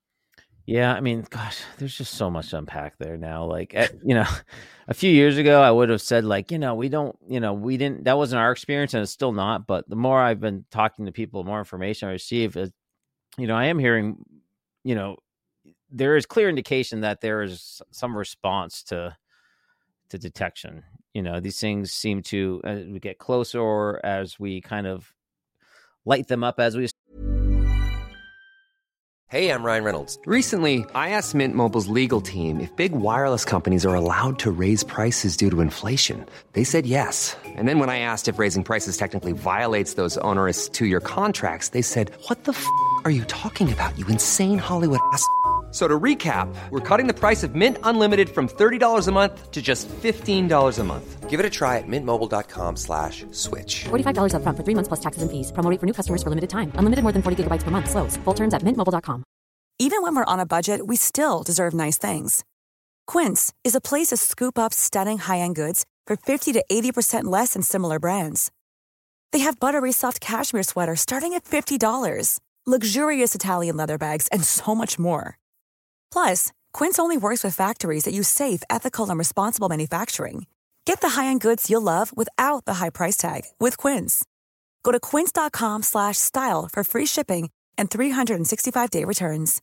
[SPEAKER 5] Yeah, I mean, gosh, there's just so much to unpack there now. Like, eh, you know, a few years ago, I would have said like, you know, we don't, you know, we didn't, that wasn't our experience and it's still not. But the more I've been talking to people, the more information I receive, is, you know, I am hearing, you know, there is clear indication that there is some response to, to detection. You know, these things seem to, as we get closer or as we kind of light them up as we
[SPEAKER 10] Hey, I'm Ryan Reynolds. Recently, I asked Mint Mobile's legal team if big wireless companies are allowed to raise prices due to inflation. They said yes. And then when I asked if raising prices technically violates those onerous two-year contracts, they said, what the f*** are you talking about, you insane Hollywood ass f- So to recap, we're cutting the price of Mint Unlimited from thirty dollars a month to just fifteen dollars a month. Give it a try at mintmobile.com slash switch.
[SPEAKER 11] forty-five dollars up front for three months plus taxes and fees. Promo rate for new customers for limited time. Unlimited more than forty gigabytes per month. Slows full terms at mint mobile dot com.
[SPEAKER 3] Even when we're on a budget, we still deserve nice things. Quince is a place to scoop up stunning high-end goods for fifty to eighty percent less than similar brands. They have buttery soft cashmere sweaters starting at fifty dollars, luxurious Italian leather bags, and so much more. Plus, Quince only works with factories that use safe, ethical, and responsible manufacturing. Get the high-end goods you'll love without the high price tag with Quince. Go to quince.com slash style for free shipping and three sixty-five day returns.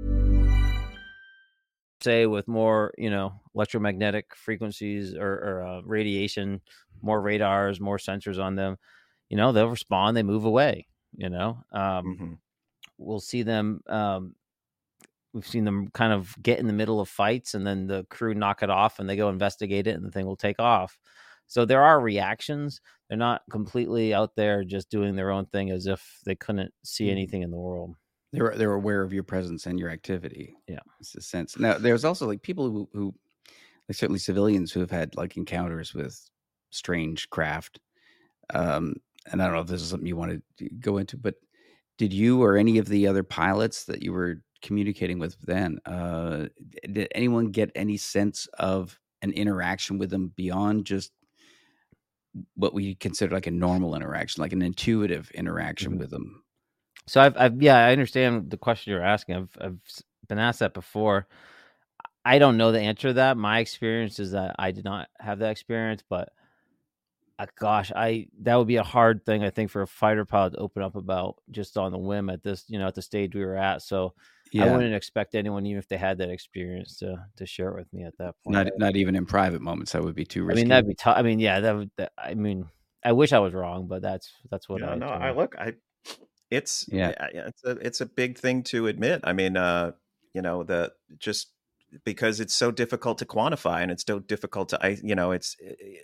[SPEAKER 5] Say with more, you know, electromagnetic frequencies or, or uh, radiation, more radars, more sensors on them, you know, they'll respond, they move away, you know. Um,
[SPEAKER 8] Mm-hmm.
[SPEAKER 5] We'll see them... Um, We've seen them kind of get in the middle of fights and then the crew knock it off and they go investigate it and the thing will take off. So there are reactions. They're not completely out there just doing their own thing as if they couldn't see anything in the world.
[SPEAKER 7] They're they're aware of your presence and your activity.
[SPEAKER 5] Yeah,
[SPEAKER 7] it's a sense. Now, there's also like people who, who like certainly civilians who have had like encounters with strange craft. Um, and I don't know if this is something you want to go into, but did you or any of the other pilots that you were communicating with then, uh, did anyone get any sense of an interaction with them beyond just what we consider like a normal interaction, like an intuitive interaction mm-hmm. with them?
[SPEAKER 5] So I've, I've, yeah, I understand the question you're asking. I've, I've been asked that before. I don't know the answer to that. My experience is that I did not have that experience, but uh, gosh, I, that would be a hard thing, I think, for a fighter pilot to open up about just on the whim at this, you know, at the stage we were at. So yeah. I wouldn't expect anyone, even if they had that experience, to to share it with me at that point.
[SPEAKER 7] Not not even in private moments. That would be too risky.
[SPEAKER 5] I mean, that'd be tough. I mean, yeah, that would. That, I mean, I wish I was wrong, but that's that's what
[SPEAKER 8] yeah,
[SPEAKER 5] I.
[SPEAKER 8] No,
[SPEAKER 5] do.
[SPEAKER 8] I look. I. It's yeah. yeah. It's a it's a big thing to admit. I mean, uh, you know, the just because it's so difficult to quantify and it's so difficult to, I, you know, it's.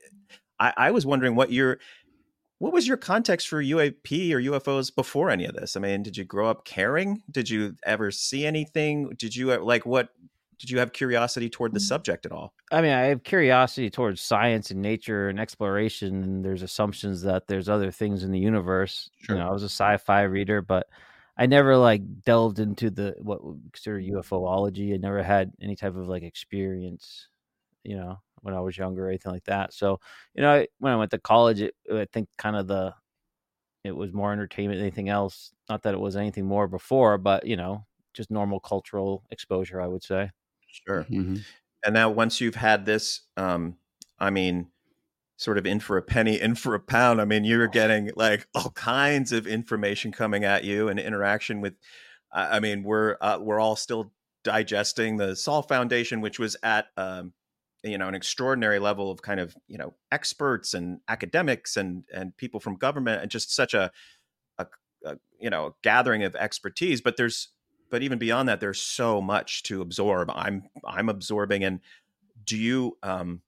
[SPEAKER 8] I, I was wondering what your. What was your context for U A P or U F Os before any of this? I mean, did you grow up caring? Did you ever see anything? Did you like what? Did you have curiosity toward the subject at all?
[SPEAKER 5] I mean, I have curiosity towards science and nature and exploration. And there's assumptions that there's other things in the universe. Sure. You know, I was a sci-fi reader, but I never like delved into the what we consider UFOlogy. I never had any type of like experience, you know, when I was younger or anything like that. So, you know, when I went to college, it, I think kind of the, it was more entertainment than anything else. Not that it was anything more before, but, you know, just normal cultural exposure, I would say.
[SPEAKER 8] Sure. Mm-hmm. And now once you've had this, um, I mean, sort of in for a penny, in for a pound, I mean, you're getting like all kinds of information coming at you and interaction with, I mean, we're, uh, we're all still digesting the Saul Foundation, which was at, um, you know, an extraordinary level of kind of, you know, experts and academics and, and people from government and just such a, a, a, you know, gathering of expertise. But there's, but even beyond that, there's so much to absorb. I'm, I'm absorbing. And do you, um,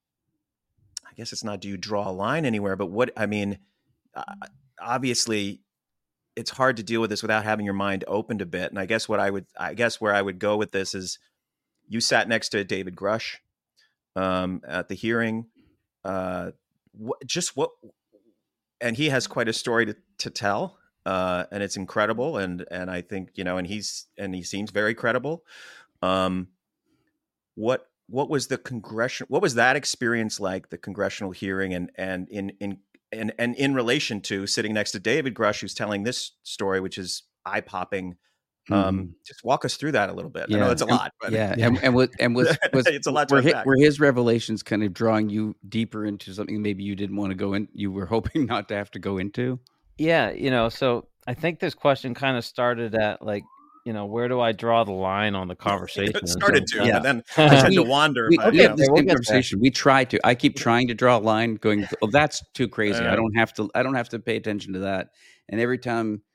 [SPEAKER 8] I guess it's not, do you draw a line anywhere, but what, I mean, uh, obviously it's hard to deal with this without having your mind opened a bit. And I guess what I would, I guess where I would go with this is you sat next to David Grush um, at the hearing, uh, what, just what, and he has quite a story to, to tell, uh, and it's incredible. And, and I think, you know, and he's, and he seems very credible. Um, what, what was the congressional, what was that experience like, the congressional hearing, and, and in, in, and, and in relation to sitting next to David Grush, who's telling this story, which is eye popping. Um, mm. Just walk us through that a little bit. Yeah. I know it's a lot, but
[SPEAKER 7] yeah. And, and with, and with, with
[SPEAKER 8] it's a lot to
[SPEAKER 7] were, his, were his revelations kind of drawing you deeper into something maybe you didn't want to go in, you were hoping not to have to go into?
[SPEAKER 5] Yeah. You know, so I think this question kind of started at like, you know, where do I draw the line on the conversation?
[SPEAKER 8] It started
[SPEAKER 5] so,
[SPEAKER 8] to, yeah. And then I tend to wander.
[SPEAKER 7] We,
[SPEAKER 8] but,
[SPEAKER 7] we
[SPEAKER 8] you
[SPEAKER 7] have
[SPEAKER 8] know.
[SPEAKER 7] this we'll conversation. We try to, I keep trying to draw a line going, oh, that's too crazy. Uh, I don't have to, I don't have to pay attention to that. And every time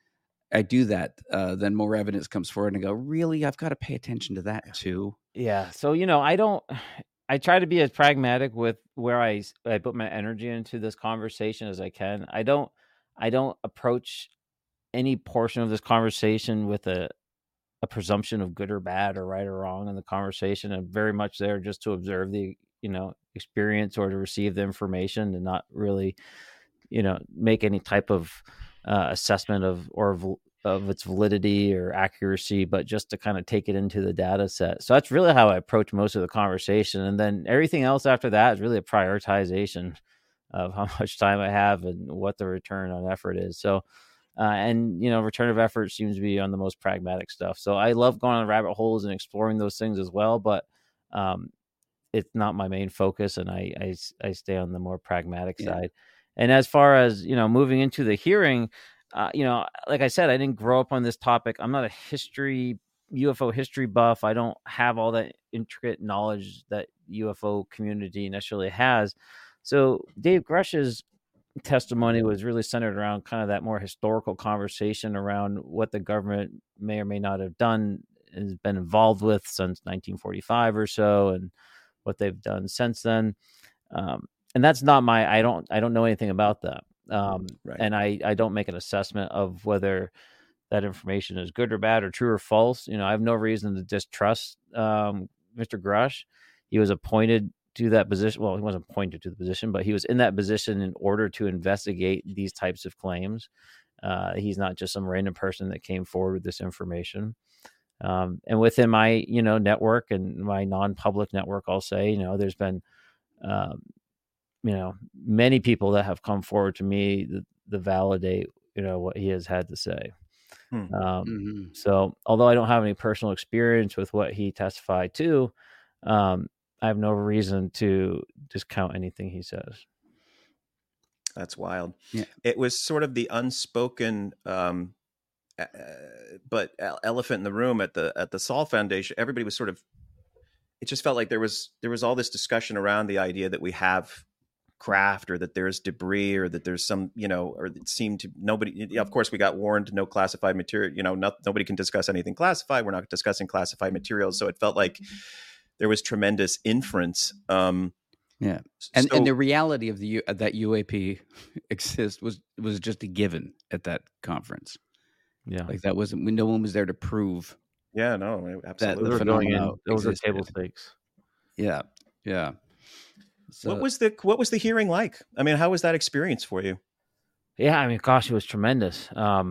[SPEAKER 7] I do that, uh, then more evidence comes forward, and I go, really, I've got to pay attention to that too.
[SPEAKER 5] Yeah. So, you know, I don't, I try to be as pragmatic with where I, s- I put my energy into this conversation as I can. I don't, I don't approach any portion of this conversation with a, a presumption of good or bad or right or wrong in the conversation. I'm very much there just to observe the, you know, experience or to receive the information and not really, you know, make any type of uh, assessment of or val- of its validity or accuracy, but just to kind of take it into the data set. So that's really how I approach most of the conversation. And then everything else after that is really a prioritization of how much time I have and what the return on effort is. So, uh, and, you know, return of effort seems to be on the most pragmatic stuff. So I love going on rabbit holes and exploring those things as well, but um, it's not my main focus. And I, I, I stay on the more pragmatic
[SPEAKER 7] Yeah.
[SPEAKER 5] side. And as far as, you know, moving into the hearing, uh, you know, like I said, I didn't grow up on this topic. I'm not a history, U F O history buff. I don't have all that intricate knowledge that U F O community necessarily has. So Dave Grush's testimony was really centered around kind of that more historical conversation around what the government may or may not have done and has been involved with since nineteen forty-five or so, and what they've done since then. Um, and that's not my, I don't, I don't know anything about that. Um,
[SPEAKER 8] Right.
[SPEAKER 5] and I, I don't make an assessment of whether that information is good or bad or true or false. You know, I have no reason to distrust um, Mister Grush. He was appointed to that position. Well, he wasn't appointed to the position, but he was in that position in order to investigate these types of claims. Uh, he's not just some random person that came forward with this information. Um, and within my, you know, network and my non-public network, I'll say, you know, there's been, um, you know, many people that have come forward to me to, to validate, you know, what he has had to say.
[SPEAKER 8] Hmm.
[SPEAKER 5] Um,
[SPEAKER 7] Mm-hmm.
[SPEAKER 5] So although I don't have any personal experience with what he testified to, um, I have no reason to discount anything he says.
[SPEAKER 8] That's wild.
[SPEAKER 7] Yeah.
[SPEAKER 8] It was sort of the unspoken, um, uh, but elephant in the room at the at the Saul Foundation. Everybody was sort of. It just felt like there was there was all this discussion around the idea that we have craft, or that there's debris, or that there's some, you know, or it seemed to nobody. Yeah, of course, we got warned no classified material. You know, not, nobody can discuss anything classified. We're not discussing classified materials. So it felt like there was tremendous inference. Um,
[SPEAKER 7] Yeah, and
[SPEAKER 8] so,
[SPEAKER 7] and the reality of the U, that U A P exists was was just a given at that conference.
[SPEAKER 5] Yeah,
[SPEAKER 7] Like that wasn't. No one was there to prove.
[SPEAKER 8] yeah, no,
[SPEAKER 7] That
[SPEAKER 8] absolutely.
[SPEAKER 7] the
[SPEAKER 5] those are going in.
[SPEAKER 7] phenomena
[SPEAKER 5] Those are
[SPEAKER 7] existed.
[SPEAKER 5] table stakes.
[SPEAKER 7] Yeah, yeah. So,
[SPEAKER 8] what was the what was the hearing like? I mean, how was that experience for you?
[SPEAKER 5] Yeah, I mean, gosh, it was tremendous. Um,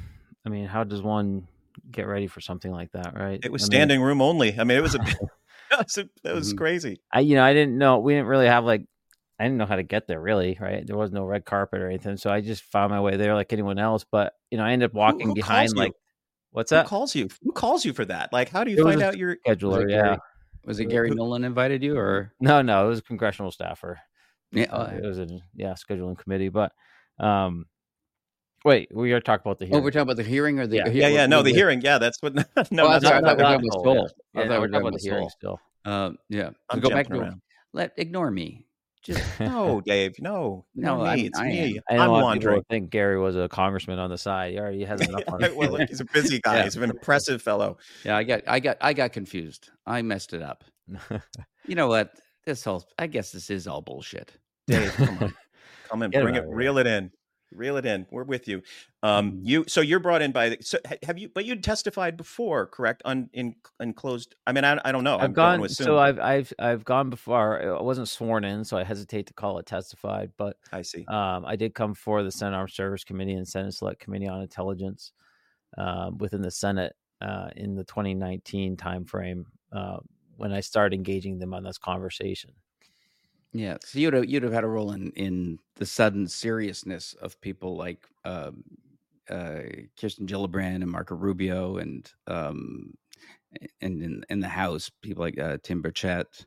[SPEAKER 5] I mean, how does one get ready for something like that, right?
[SPEAKER 8] It was
[SPEAKER 5] I mean,
[SPEAKER 8] standing room only. I mean, it was a that was, a, that was
[SPEAKER 7] Mhm.
[SPEAKER 8] crazy.
[SPEAKER 5] I, you know, I didn't know. We didn't really have like, I didn't know how to get there really, right? There was no red carpet or anything, so I just found my way there like anyone else. But you know, I ended up walking
[SPEAKER 8] who
[SPEAKER 5] behind
[SPEAKER 8] calls you?
[SPEAKER 5] like, what's
[SPEAKER 8] Who
[SPEAKER 5] that?
[SPEAKER 8] calls you? Who calls you for that? Like, how do you
[SPEAKER 5] It was
[SPEAKER 8] find
[SPEAKER 5] a
[SPEAKER 8] out your?
[SPEAKER 7] was
[SPEAKER 5] scheduler,
[SPEAKER 7] it
[SPEAKER 5] yeah.
[SPEAKER 7] Gary? Was it Gary
[SPEAKER 8] Who-
[SPEAKER 7] Nolan invited you, or
[SPEAKER 5] No, no, it was a congressional staffer.
[SPEAKER 7] yeah?
[SPEAKER 5] Uh,
[SPEAKER 7] Oh,
[SPEAKER 5] it was a yeah scheduling committee. But um, wait, we got to talk about the
[SPEAKER 7] oh,
[SPEAKER 5] hearing.
[SPEAKER 7] we're talking about the hearing or the
[SPEAKER 5] Yeah.
[SPEAKER 8] Yeah, yeah, no, the
[SPEAKER 7] with-
[SPEAKER 8] hearing. Yeah, that's what. No,
[SPEAKER 7] Oh,
[SPEAKER 8] that's
[SPEAKER 7] I'm
[SPEAKER 8] what
[SPEAKER 7] sorry, I
[SPEAKER 8] I
[SPEAKER 7] thought
[SPEAKER 8] thought.
[SPEAKER 7] we were
[SPEAKER 5] not
[SPEAKER 7] talking about
[SPEAKER 5] Saul,
[SPEAKER 7] Soul.
[SPEAKER 5] yeah.
[SPEAKER 7] I
[SPEAKER 5] Yeah,
[SPEAKER 7] thought
[SPEAKER 5] no,
[SPEAKER 7] we
[SPEAKER 5] we're
[SPEAKER 7] were
[SPEAKER 5] talking
[SPEAKER 7] talking
[SPEAKER 5] about
[SPEAKER 7] about
[SPEAKER 5] the hearing
[SPEAKER 7] Soul.
[SPEAKER 5] still.
[SPEAKER 7] Um, yeah,
[SPEAKER 8] I'm
[SPEAKER 7] go back
[SPEAKER 8] jumping
[SPEAKER 7] to
[SPEAKER 8] around.
[SPEAKER 7] let ignore me. Just
[SPEAKER 8] No, Dave. No,
[SPEAKER 7] No,
[SPEAKER 8] no, me.
[SPEAKER 7] I'm-
[SPEAKER 8] it's
[SPEAKER 7] I
[SPEAKER 8] me.
[SPEAKER 7] am.
[SPEAKER 5] I know
[SPEAKER 8] I'm
[SPEAKER 5] a lot of people
[SPEAKER 8] wandering.
[SPEAKER 5] would think Gary was a congressman on the side. He already has enough on his
[SPEAKER 8] well,
[SPEAKER 5] plate.
[SPEAKER 8] he's a busy guy.
[SPEAKER 7] Yeah.
[SPEAKER 8] He's an impressive fellow.
[SPEAKER 7] yeah, I got, I got, I got confused. I messed it up. You know what? This whole, I guess this is all bullshit.
[SPEAKER 8] Dave, come on, come in,
[SPEAKER 5] Get him
[SPEAKER 8] bring
[SPEAKER 5] out
[SPEAKER 8] it,
[SPEAKER 5] of here.
[SPEAKER 8] reel it in, reel it in. We're with you. Um,
[SPEAKER 7] Mhm.
[SPEAKER 8] you, so you're brought in by the. So ha- have you? But you testified before, correct? On in enclosed. I mean, I, I don't know.
[SPEAKER 5] I've
[SPEAKER 8] I'm going
[SPEAKER 5] gone.
[SPEAKER 8] to assume.
[SPEAKER 5] So I've I've I've gone before. I wasn't sworn in, so I hesitate to call it testified. But
[SPEAKER 8] I see.
[SPEAKER 5] um, I did come for the Senate Armed Service Committee and Senate Select Committee on Intelligence um, within the Senate uh, in the twenty nineteen timeframe uh, when I started engaging them on this conversation.
[SPEAKER 7] Yeah, so you'd have, you'd have had a role in in the sudden seriousness of people like um, uh, Kirsten Gillibrand and Marco Rubio, and um, and in in the House, people like uh, Tim Burchett.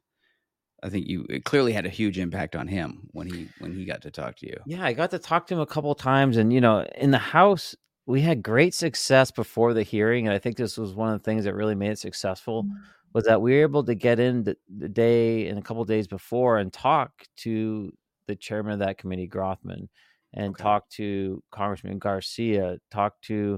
[SPEAKER 7] I think you it clearly had a huge impact on him when he when he got to talk to you.
[SPEAKER 5] Yeah, I got to talk to him a couple of times, and you know, in the House, we had great success before the hearing, and I think this was one of the things that really made it successful. Was that we were able to get in the, the day and a couple of days before and talk to the chairman of that committee, Grothman, and
[SPEAKER 8] Okay.
[SPEAKER 5] talk to Congressman Garcia, talk to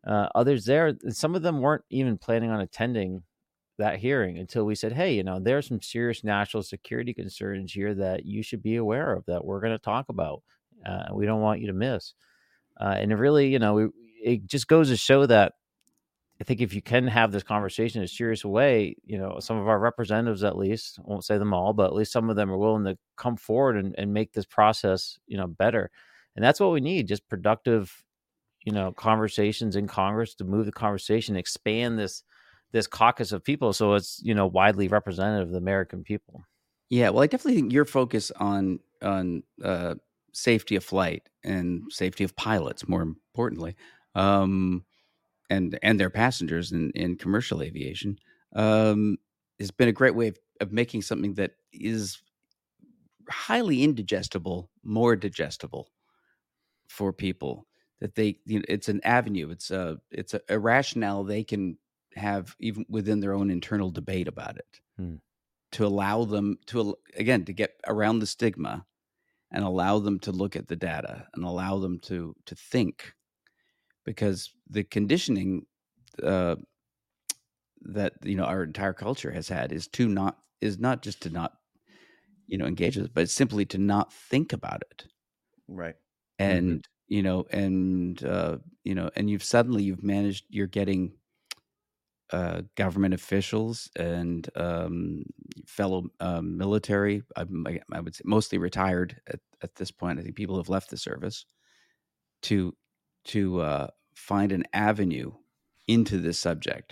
[SPEAKER 5] uh, others there. Some of them weren't even planning on attending that hearing until we said, hey, you know, there are some serious national security concerns here that you should be aware of, that we're going to talk about. Uh, we don't want you to miss. Uh, and it really, you know, we, it just goes to show that I think if you can have this conversation in a serious way, you know, some of our representatives, at least, I won't say them all, but at least some of them are willing to come forward and, and make this process, you know, better. And that's what we need, just productive, you know, conversations in Congress to move the conversation, expand this this caucus of people so it's, you know, widely representative of the American people.
[SPEAKER 7] Yeah, well, I definitely think your focus on on uh, safety of flight and safety of pilots, more importantly, um, and and their passengers in, in commercial aviation, um, has been a great way of, of making something that is highly indigestible more digestible for people. That they, you know, it's an avenue, it's a it's a, a rationale they can have even within their own internal debate about it,
[SPEAKER 5] Hmm.
[SPEAKER 7] to allow them to, again, to get around the stigma and allow them to look at the data and allow them to to think, because the conditioning uh, that, you know, our entire culture has had is to not is not just to not, you know, engage with it, but simply to not think about it.
[SPEAKER 8] Right.
[SPEAKER 7] And
[SPEAKER 5] Mm-hmm.
[SPEAKER 7] you know, and uh, you know, and you've suddenly you've managed you're getting uh, government officials and um, fellow um, military. I, I would say mostly retired at, at this point. I think people have left the service to to uh, find an avenue into this subject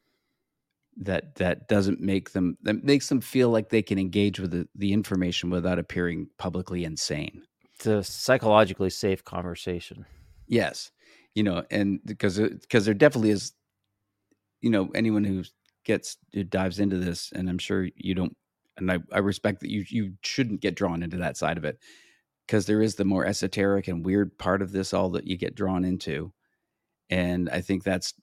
[SPEAKER 7] that that doesn't make them that makes them feel like they can engage with the, the information without appearing publicly insane.
[SPEAKER 5] It's a psychologically safe conversation.
[SPEAKER 7] Yes, you know, and because because there definitely is, you know, anyone who gets who dives into this, and I'm sure you don't, and I, I respect that you you shouldn't get drawn into that side of it, because there is the more esoteric and weird part of this all that you get drawn into, and I think that's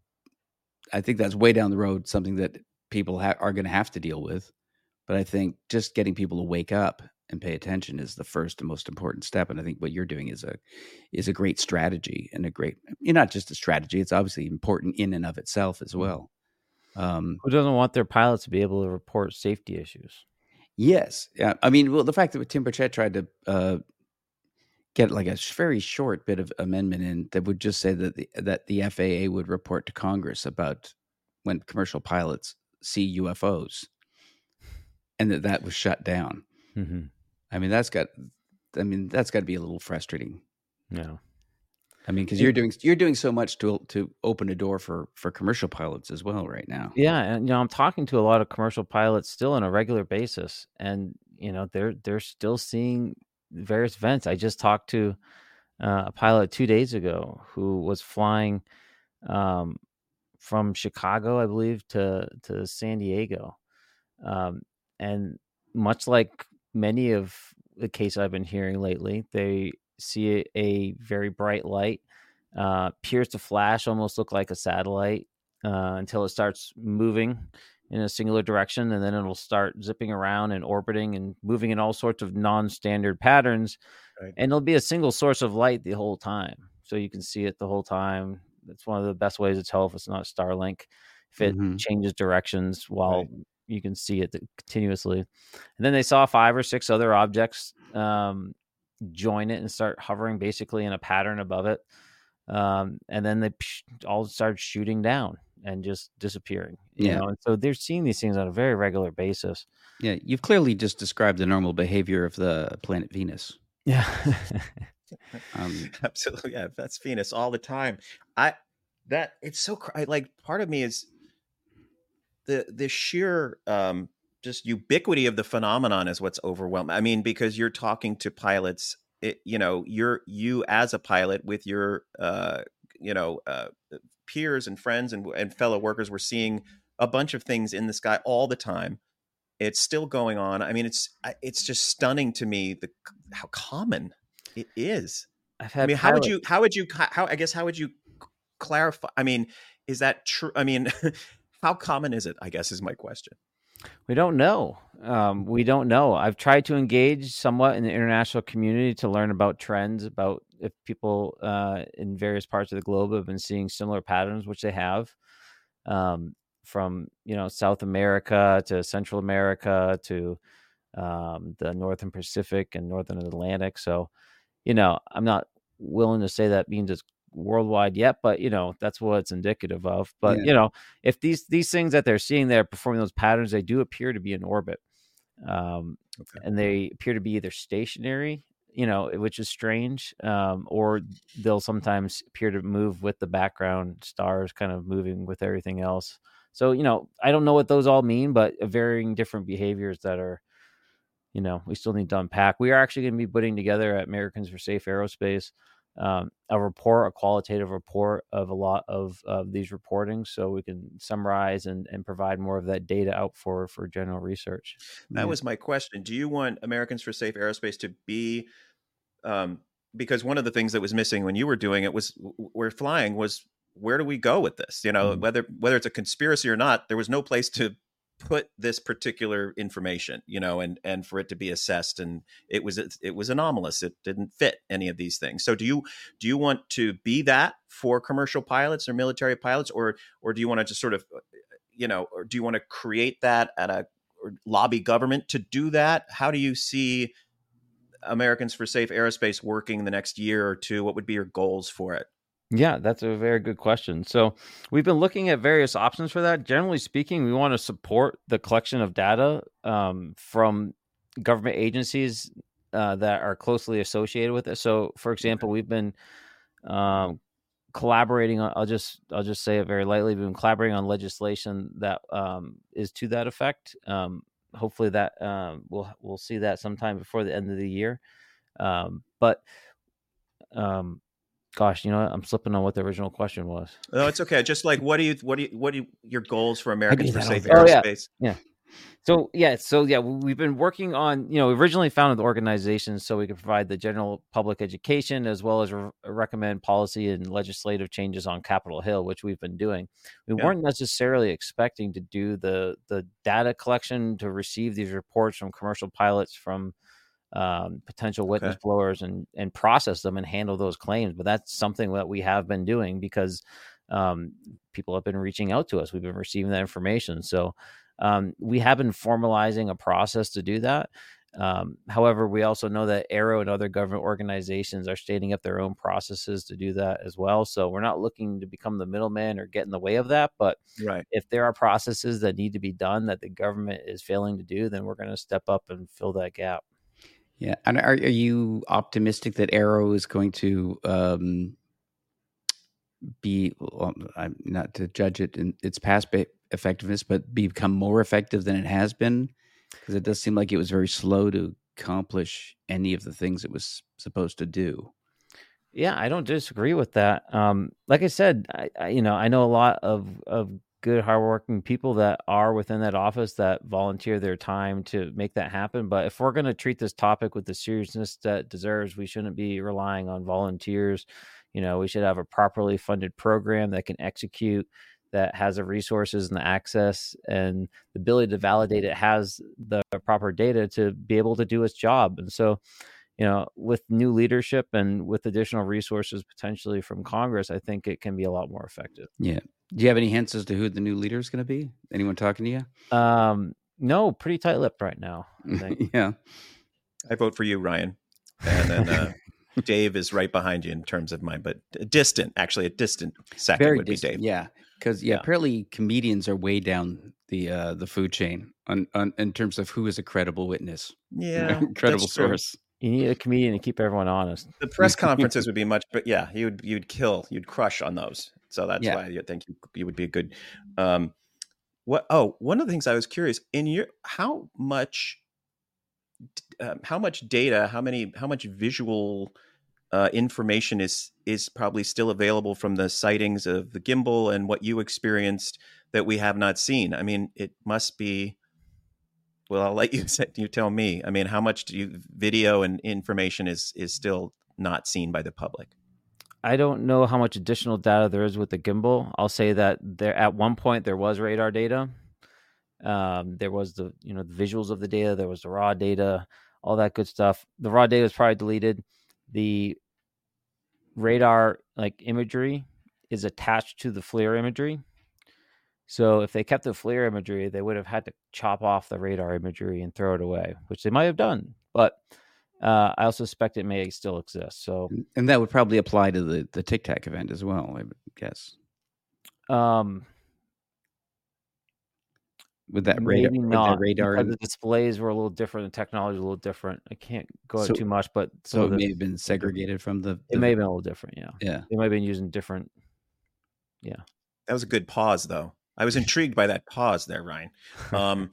[SPEAKER 7] I think that's way down the road, something that people ha- are going to have to deal with. But I think just getting people to wake up and pay attention is the first and most important step. And I think what you're doing is a is a great strategy and a great, you're not just a strategy. It's obviously important in and of itself as well. Um,
[SPEAKER 5] Who doesn't want their pilots to be able to report safety issues?
[SPEAKER 7] yes. Yeah. I mean, well, the fact that Tim Burchett tried to uh, get like a very short bit of amendment in that would just say that the, that the F A A would report to Congress about when commercial pilots see U F Os, and that that was shut down.
[SPEAKER 5] Mm-hmm.
[SPEAKER 7] I mean, that's got, I mean, that's got to be a little frustrating.
[SPEAKER 5] Yeah.
[SPEAKER 7] I mean, because you're doing you're doing so much to to open a door for for commercial pilots as well right now.
[SPEAKER 5] Yeah, and you know, I'm talking to a lot of commercial pilots still on a regular basis, and you know, they're they're still seeing various events. I just talked to uh, a pilot two days ago who was flying um, from Chicago, I believe, to to San Diego, um, and much like many of the cases I've been hearing lately, they see a, a very bright light, uh, appears to flash, almost look like a satellite, uh, until it starts moving in a singular direction, and then it'll start zipping around and orbiting and moving in all sorts of non-standard patterns. Right. And it'll be a single source of light the whole time, so you can see it the whole time. That's one of the best ways to tell if it's not Starlink, if it mm-hmm. changes directions while right. you can see it continuously. And then they saw five or six other objects um, join it and start hovering basically in a pattern above it. Um, and then they psh, all started shooting down and just disappearing. You yeah. know? And so they're seeing these things on a very regular basis.
[SPEAKER 7] Yeah. You've clearly just described the normal behavior of the planet Venus.
[SPEAKER 5] Yeah.
[SPEAKER 8] um, Absolutely. Yeah. That's Venus all the time. I, that it's so I, like part of me is the, the sheer, um, just ubiquity of the phenomenon is what's overwhelming. I mean, because you're talking to pilots, it, you know, you're you as a pilot with your, uh, you know, uh, peers and friends and, and fellow workers, we're seeing a bunch of things in the sky all the time. It's still going on. I mean, it's it's just stunning to me the how common it is.
[SPEAKER 5] I've had
[SPEAKER 8] I mean, how would you how would you how I guess how would you clarify? I mean, is that true? I mean, how common is it? I guess is my question.
[SPEAKER 5] We don't know. Um, we don't know. I've tried to engage somewhat in the international community to learn about trends, about if people uh, in various parts of the globe have been seeing similar patterns, which they have, um, from, you know, South America to Central America to um, the Northern Pacific and Northern Atlantic. So, you know, I'm not willing to say that means it's worldwide yet, but, you know, that's what it's indicative of. But,
[SPEAKER 7] Yeah.
[SPEAKER 5] you know, if these these things that they're seeing there performing those patterns, they do appear to be in orbit. Um,
[SPEAKER 8] Okay.
[SPEAKER 5] and they appear to be either stationary, you know, which is strange, um, or they'll sometimes appear to move with the background stars kind of moving with everything else. So, you know, I don't know what those all mean, but varying different behaviors that are, you know, we still need to unpack. We are actually going to be putting together at Americans for Safe Aerospace um, a report, a qualitative report of a lot of, of these reportings, so we can summarize and, and provide more of that data out for, for general research.
[SPEAKER 8] That
[SPEAKER 7] Yeah.
[SPEAKER 8] was my question. Do you want Americans for Safe Aerospace to be, um, because one of the things that was missing when you were doing it was w- we're flying was, where do we go with this? You know,
[SPEAKER 7] Mhm.
[SPEAKER 8] whether whether it's a conspiracy or not, there was no place to put this particular information, you know, and and for it to be assessed, and it was it was anomalous. It didn't fit any of these things. So do you do you want to be that for commercial pilots or military pilots, or or do you want to just sort of, you know, or do you want to create that at a or lobby government to do that? How do you see Americans for Safe Aerospace working the next year or two? What would be your goals for it?
[SPEAKER 5] Yeah, that's a very good question. So we've been looking at various options for that. Generally speaking, we want to support the collection of data um, from government agencies uh, that are closely associated with it. So, for example, we've been um, collaborating on, I'll just I'll just say it very lightly, we've been collaborating on legislation that um, is to that effect. Um, hopefully that um, we'll we'll see that sometime before the end of the year. Um, but um, Gosh, you know what? I'm slipping on what the original question was.
[SPEAKER 8] Oh, it's okay. Just like, what do you, what do you, what do you, your goals for Americans for
[SPEAKER 7] that
[SPEAKER 8] Safe
[SPEAKER 7] over.
[SPEAKER 5] Oh yeah,
[SPEAKER 8] Aerospace?
[SPEAKER 5] yeah. So yeah, so yeah, we- we've been working on. You know, we originally founded the organization so we could provide the general public education as well as re- recommend policy and legislative changes on Capitol Hill, which we've been doing. We
[SPEAKER 8] Yeah.
[SPEAKER 5] weren't necessarily expecting to do the the data collection to receive these reports from commercial pilots, from um, potential witness
[SPEAKER 8] Okay.
[SPEAKER 5] blowers, and and process them and handle those claims. But that's something that we have been doing because um, people have been reaching out to us. We've been receiving that information. So um, we have been formalizing a process to do that. Um, however, we also know that Aero and other government organizations are standing up their own processes to do that as well. So we're not looking to become the middleman or get in the way of that. But
[SPEAKER 8] Right.
[SPEAKER 5] if there are processes that need to be done that the government is failing to do, then we're going to step up and fill that gap.
[SPEAKER 7] Yeah. And are, are you optimistic that Aero is going to um, be, well, I'm not to judge it in its past be- effectiveness, but become more effective than it has been? Because it does seem like it was very slow to accomplish any of the things it was supposed to do.
[SPEAKER 5] Yeah, I don't disagree with that. Um, like I said, I, I, you know, I know a lot of of good, hardworking people that are within that office that volunteer their time to make that happen. But if we're going to treat this topic with the seriousness that it deserves, we shouldn't be relying on volunteers. You know, we should have a properly funded program that can execute, that has the resources and the access and the ability to validate it has the proper data to be able to do its job. And so, you know, with new leadership and with additional resources potentially from Congress, I think it can be a lot more effective.
[SPEAKER 7] Yeah. Do you have any hints as to who the new leader is going to be? Anyone talking to you?
[SPEAKER 5] Um, no, pretty tight-lipped right now, I think.
[SPEAKER 7] Yeah.
[SPEAKER 8] I vote for you, Ryan. And then uh, Dave is right behind you in terms of mine, but a distant, actually a distant second
[SPEAKER 7] Very
[SPEAKER 8] would
[SPEAKER 7] distant.
[SPEAKER 8] be Dave.
[SPEAKER 7] Yeah. Because yeah,
[SPEAKER 8] Yeah.
[SPEAKER 7] apparently comedians are way down the uh, the food chain on, on in terms of who is a credible witness.
[SPEAKER 8] Yeah,
[SPEAKER 7] credible
[SPEAKER 8] that's true.
[SPEAKER 7] source.
[SPEAKER 5] You need a comedian to keep everyone honest.
[SPEAKER 8] The press conferences would be much, but yeah, you'd you'd kill, you'd crush on those. So that's
[SPEAKER 7] Yeah.
[SPEAKER 8] why I think you, you would be a good. Um, what? Oh, one of the things I was curious in your how much, um, how much data, how many, how much visual uh, information is is probably still available from the sightings of the gimbal and what you experienced that we have not seen. I mean, it must be. Well, I'll let you say, you tell me. I mean, how much do you video and information is is still not seen by the public?
[SPEAKER 5] I don't know how much additional data there is with the gimbal. I'll say that there at one point there was radar data. Um, there was the you know the visuals of the data. There was the raw data, all that good stuff. The raw data is probably deleted. The radar like imagery is attached to the FLIR imagery. So if they kept the FLIR imagery, they would have had to chop off the radar imagery and throw it away, which they might have done. But uh, I also suspect it may still exist. So,
[SPEAKER 7] and that would probably apply to the the Tic Tac event as well, I would guess.
[SPEAKER 5] Um,
[SPEAKER 7] with that radar,
[SPEAKER 5] maybe
[SPEAKER 7] with
[SPEAKER 5] not.
[SPEAKER 7] that radar,
[SPEAKER 5] Because the displays were a little different. The technology was a little different. I can't go
[SPEAKER 7] So-
[SPEAKER 5] into too much, but some
[SPEAKER 7] so
[SPEAKER 5] of
[SPEAKER 7] it
[SPEAKER 5] the-
[SPEAKER 7] may have been segregated from the.
[SPEAKER 5] It
[SPEAKER 7] the-
[SPEAKER 5] may have been a little different. Yeah.
[SPEAKER 7] Yeah.
[SPEAKER 5] They might have been using different. Yeah.
[SPEAKER 8] That was a good pause, though. I was intrigued by that pause there, Ryan. Um,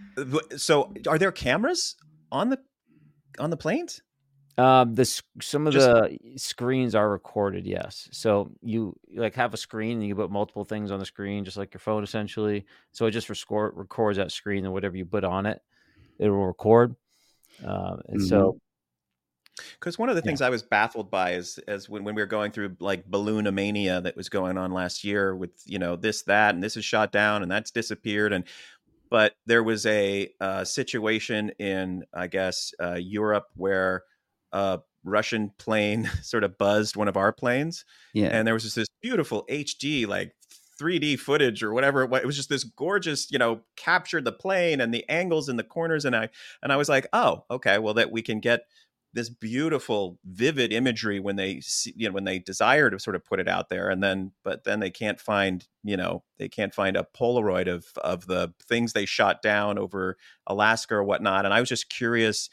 [SPEAKER 8] so, are there cameras on the on the planes?
[SPEAKER 5] Um, the s- some of
[SPEAKER 8] Just-
[SPEAKER 5] the screens are recorded. Yes. So you like have a screen and you put multiple things on the screen, just like your phone, essentially. So it just record, records that screen, and whatever you put on it, it will record. Um, and so
[SPEAKER 8] Because one of the things I was baffled by is, as when, when we were going through like Balloonamania that was going on last year with, you know, this, that, and this is shot down and that's disappeared. And, but there was a uh, situation in, I guess, uh, Europe where a Russian plane sort of buzzed one of our planes.
[SPEAKER 7] Yeah.
[SPEAKER 8] And there was just this beautiful H D, like three D footage or whatever. It was, it was just this gorgeous, you know, captured the plane and the angles in the corners. And I, and I was like, oh, okay, well, that we can get this beautiful, vivid imagery when they see, you know, when they desire to sort of put it out there, and then, but then they can't find, you know, they can't find a Polaroid of of the things they shot down over Alaska or whatnot. And I was just curious,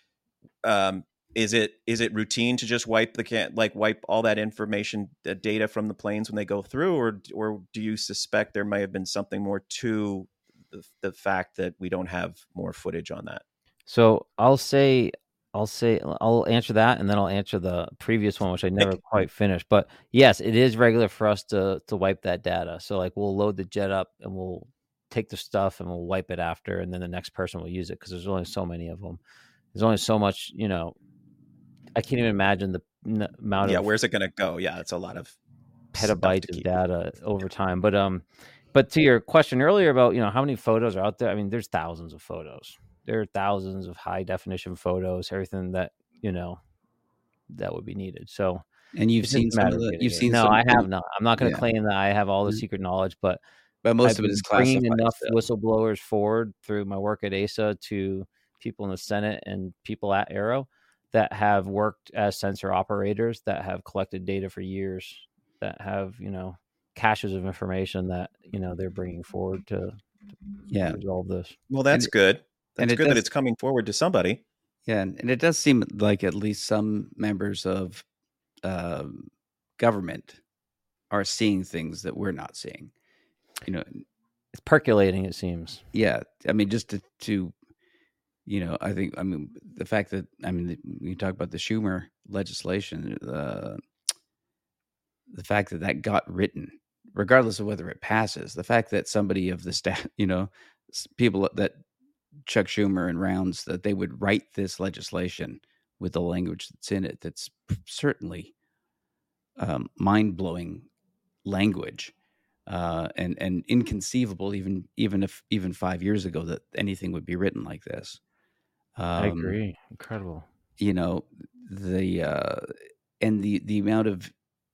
[SPEAKER 8] um, is it is it routine to just wipe the can like wipe all that information, the data from the planes when they go through, or or do you suspect there may have been something more to the, the fact that we don't have more footage on that?
[SPEAKER 5] So I'll say, I'll say, I'll answer that, and then I'll answer the previous one, which I never quite finished. But yes, it is regular for us to to wipe that data. So like we'll load the jet up and we'll take the stuff and we'll wipe it after, and then the next person will use it because there's only so many of them. There's only so much, you know. I can't even imagine the n- amount
[SPEAKER 8] Yeah,
[SPEAKER 5] of
[SPEAKER 8] where's it going to go? Yeah, it's a lot of stuff
[SPEAKER 5] petabytes
[SPEAKER 8] to
[SPEAKER 5] of
[SPEAKER 8] keep.
[SPEAKER 5] data over time. But um, but to your question earlier about, you know, how many photos are out there? I mean, there's thousands of photos. There are thousands of high definition photos, everything that, you know, that would be needed. So,
[SPEAKER 7] And you've
[SPEAKER 5] it's just
[SPEAKER 7] seen
[SPEAKER 5] a
[SPEAKER 7] some
[SPEAKER 5] matter
[SPEAKER 7] of the.
[SPEAKER 5] getting
[SPEAKER 7] You've
[SPEAKER 5] it.
[SPEAKER 7] seen
[SPEAKER 5] No,
[SPEAKER 7] some.
[SPEAKER 5] I have not. I'm not going to
[SPEAKER 7] Yeah.
[SPEAKER 5] claim that I have all the
[SPEAKER 7] Mhm.
[SPEAKER 5] secret knowledge, but
[SPEAKER 7] But most
[SPEAKER 5] I've
[SPEAKER 7] of it
[SPEAKER 5] been
[SPEAKER 7] is
[SPEAKER 5] bringing
[SPEAKER 7] classified
[SPEAKER 5] enough
[SPEAKER 7] stuff.
[SPEAKER 5] whistleblowers forward through my work at A S A to people in the Senate and people at Aero that have worked as sensor operators, that have collected data for years, that have, you know, caches of information that, you know, they're bringing forward to, to
[SPEAKER 7] Yeah.
[SPEAKER 5] resolve this.
[SPEAKER 8] Well, that's
[SPEAKER 7] And-
[SPEAKER 8] good.
[SPEAKER 7] and
[SPEAKER 8] That's
[SPEAKER 7] it
[SPEAKER 8] good that
[SPEAKER 7] does-
[SPEAKER 8] it's coming forward to somebody.
[SPEAKER 7] Yeah, and, and it does seem like at least some members of um, government are seeing things that we're not seeing. You know,
[SPEAKER 5] It's percolating, it seems.
[SPEAKER 7] yeah. I mean, just to, to you know, I think I mean the fact that I mean the, you talk about the Schumer legislation, uh, the fact that that got written, regardless of whether it passes, the fact that somebody of the staff, you know, s- people that Chuck Schumer and Rounds, that they would write this legislation with the language that's in it, that's certainly um, mind-blowing language, uh, and and inconceivable even even if even five years ago that anything would be written like this. Um,
[SPEAKER 5] I agree. Incredible.
[SPEAKER 7] You know, the uh, and the the amount of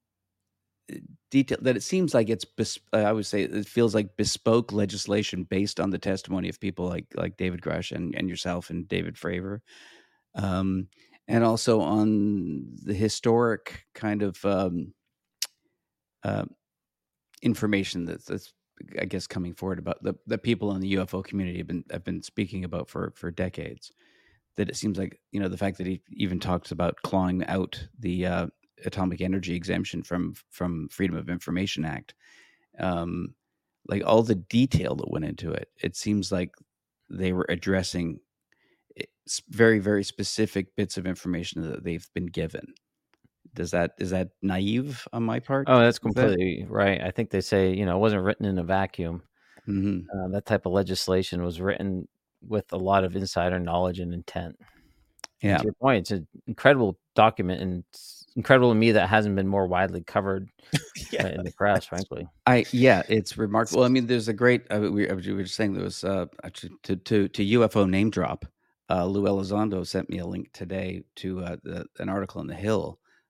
[SPEAKER 7] detail that it seems like it's bes- I would say it feels like bespoke legislation based on the testimony of people like like David Grush and, and yourself and David Fravor, um, and also on the historic kind of um, uh, information that's, that's I guess coming forward about the, the people in the U F O community have been have been speaking about for for decades. That it seems like, you know, the fact that he even talks about clawing out the uh, atomic energy exemption from from Freedom of Information Act, um, like all the detail that went into it, it seems like they were addressing s- very very specific bits of information that they've been given. Does that is that naive on my part?
[SPEAKER 5] Oh, that's
[SPEAKER 7] Is that-
[SPEAKER 5] completely right. I think they say, you know, it wasn't written in a vacuum.
[SPEAKER 7] Mhm.
[SPEAKER 5] Uh, that type of legislation was written with a lot of insider knowledge and intent. And
[SPEAKER 7] Yeah.
[SPEAKER 5] to your point, it's an incredible document, and it's incredible to me that hasn't been more widely covered uh, in the press, frankly.
[SPEAKER 7] I yeah, it's remarkable. I mean, there's a great. Uh, we, we were just saying there was uh, actually to to to U F O name drop. Uh, Lou Elizondo sent me a link today to uh, the, an article in the Hill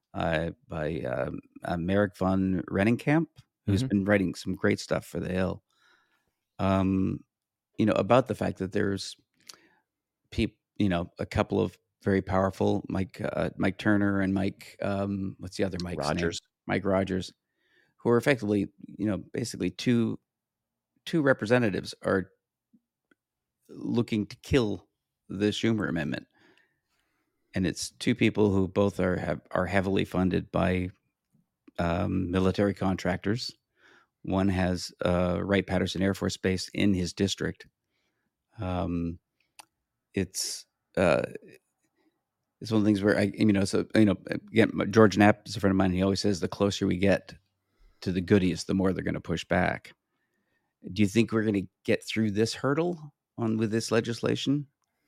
[SPEAKER 7] uh, by um, uh, Merrick von Rennenkamp, who's
[SPEAKER 5] Mhm.
[SPEAKER 7] been writing some great stuff for The Hill. Um, you know, about the fact that there's people, you know, a couple of very powerful Mike uh, Mike Turner and Mike um, what's the other Mike's name?
[SPEAKER 8] Rogers.
[SPEAKER 7] Mike Rogers, who are effectively, you know, basically two two representatives are looking to kill the Schumer amendment, and it's two people who both are have, are heavily funded by um, military contractors. One has uh, Wright-Patterson Air Force Base in his district. Um, it's uh, it's one of the things where I, you know, so you know, again, George Knapp is a friend of mine. He always says the closer we get to the goodies, the more they're going to push back. Do you think we're going to get through this hurdle on with this legislation?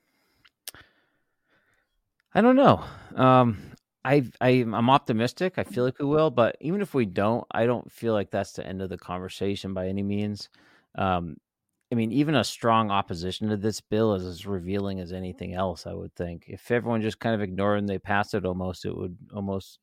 [SPEAKER 5] I don't know. Um, I, I, I'm optimistic. I feel like we will, but even if we don't, I don't feel like that's the end of the conversation by any means. Um, I mean, even a strong opposition to this bill is as revealing as anything else, I would think. If everyone just kind of ignored and they passed it almost, it would almost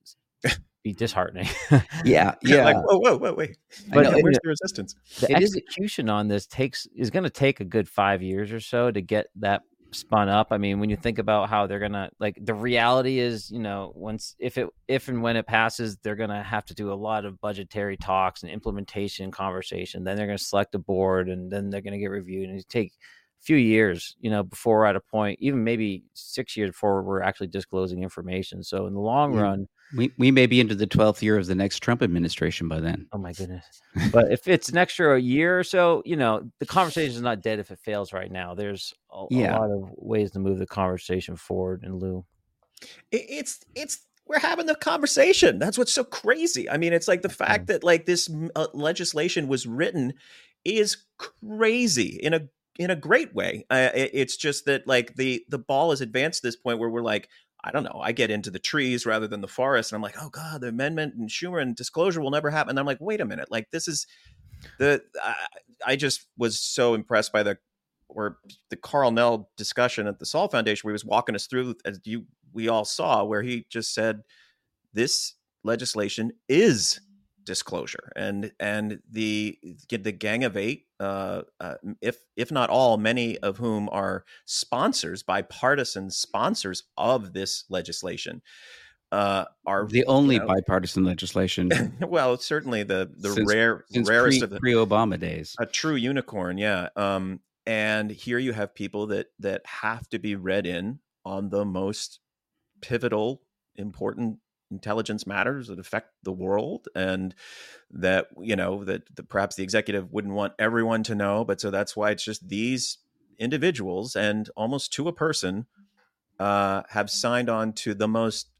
[SPEAKER 5] be disheartening.
[SPEAKER 7] Yeah, yeah.
[SPEAKER 8] Like, whoa, whoa, whoa, wait.
[SPEAKER 5] But
[SPEAKER 8] But
[SPEAKER 5] it-
[SPEAKER 8] where's the resistance?
[SPEAKER 5] The
[SPEAKER 7] It is-
[SPEAKER 5] execution on this takes is going to take a good five years or so to get that spun up. I mean, when you think about how they're gonna, like, the reality is, you know, once if it if and when it passes, they're gonna have to do a lot of budgetary talks and implementation conversation. Then they're gonna select a board, and then they're gonna get reviewed, and it take a few years, you know, before we're at a point, even maybe six years before we're actually disclosing information. So in the long
[SPEAKER 7] Yeah.
[SPEAKER 5] run,
[SPEAKER 7] We we may be into the twelfth year of the next Trump administration by then.
[SPEAKER 5] oh my goodness. But if it's an extra year or so, you know, the conversation is not dead if it fails right now. There's a,
[SPEAKER 7] Yeah.
[SPEAKER 5] a lot of ways to move the conversation forward in lieu.
[SPEAKER 8] It- It's it's we're having the conversation. That's what's so crazy. I mean, it's like the fact that like this uh, legislation was written is crazy in a in a great way. Uh, it- it's just that like the the ball has advanced to this point where we're like, I don't know, I get into the trees rather than the forest, and I'm like, oh god, the amendment and Schumer and disclosure will never happen. And I'm like, wait a minute, like this is the I, I just was so impressed by the or the Carl Nell discussion at the Saul Foundation where he was walking us through, as you we all saw, where he just said this legislation is disclosure, and and the the Gang of Eight, uh, uh, if if not all, many of whom are sponsors, bipartisan sponsors of this legislation, uh, are
[SPEAKER 7] The only
[SPEAKER 8] you know,
[SPEAKER 7] bipartisan legislation
[SPEAKER 8] well, certainly the the
[SPEAKER 7] since,
[SPEAKER 8] rare
[SPEAKER 7] since
[SPEAKER 8] rarest
[SPEAKER 7] pre,
[SPEAKER 8] of the
[SPEAKER 7] pre-Obama days.
[SPEAKER 8] a true unicorn, yeah. Um, and here you have people that that have to be read in on the most pivotal, important intelligence matters that affect the world, and that you know that the, perhaps the executive wouldn't want everyone to know, but so that's why it's just these individuals, and almost to a person, uh, have signed on to the most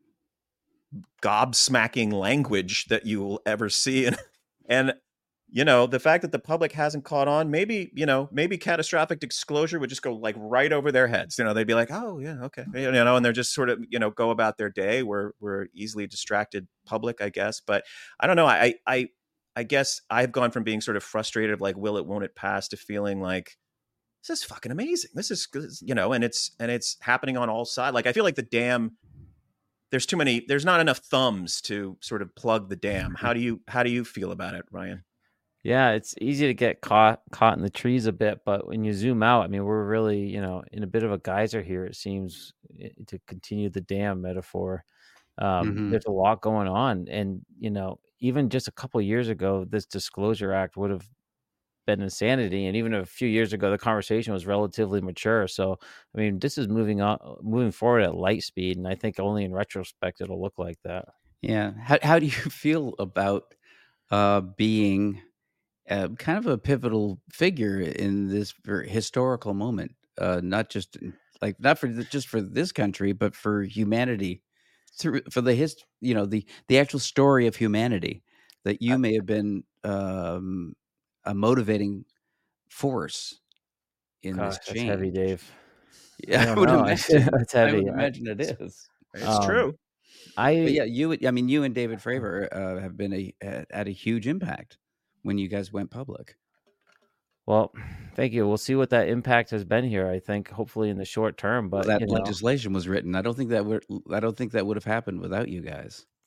[SPEAKER 8] gobsmacking language that you will ever see, and and you know the fact that the public hasn't caught on, maybe you know maybe catastrophic disclosure would just go like right over their heads. You know, they'd be like, oh yeah, okay, you know, and they're just sort of you know go about their day. We're we're easily distracted public, I guess. But I don't know. I I I guess I've gone from being sort of frustrated of like will it, won't it pass, to feeling like this is fucking amazing. This is you know, and it's and it's happening on all sides. Like I feel like the dam. There's too many. There's not enough thumbs to sort of plug the dam. How do you how do you feel about it, Ryan?
[SPEAKER 5] Yeah, it's easy to get caught caught in the trees a bit, but when you zoom out, I mean, we're really, you know, in a bit of a geyser here, it seems, to continue the dam metaphor. Um,
[SPEAKER 7] Mhm.
[SPEAKER 5] There's a lot going on. And, you know, even just a couple of years ago, this Disclosure Act would have been insanity. And even a few years ago, the conversation was relatively mature. So, I mean, this is moving on, moving forward at light speed. And I think only in retrospect, it'll look like that.
[SPEAKER 7] Yeah. How how do you feel about uh, being uh, kind of a pivotal figure in this very historical moment? Uh, not just in- like not for the, just for this country, but for humanity, through for the hist, you know, the the actual story of humanity. That you may have been um, a motivating force in
[SPEAKER 5] Gosh,
[SPEAKER 7] this
[SPEAKER 5] that's
[SPEAKER 7] change.
[SPEAKER 5] heavy, Dave.
[SPEAKER 7] Yeah, I,
[SPEAKER 5] don't
[SPEAKER 7] would
[SPEAKER 5] know.
[SPEAKER 7] imagine.
[SPEAKER 5] That's
[SPEAKER 7] I
[SPEAKER 5] heavy.
[SPEAKER 7] would
[SPEAKER 5] I-
[SPEAKER 7] imagine it is.
[SPEAKER 8] It's
[SPEAKER 5] Um,
[SPEAKER 8] true.
[SPEAKER 5] I,
[SPEAKER 7] But yeah, you. I mean, you and David Fravor uh, have been a had had a huge impact when you guys went public.
[SPEAKER 5] Well, thank you. We'll see what that impact has been here. I think hopefully in the short term, but
[SPEAKER 7] Well, that
[SPEAKER 5] you know,
[SPEAKER 7] legislation was written. I don't think that would. I don't think that would have happened without you guys.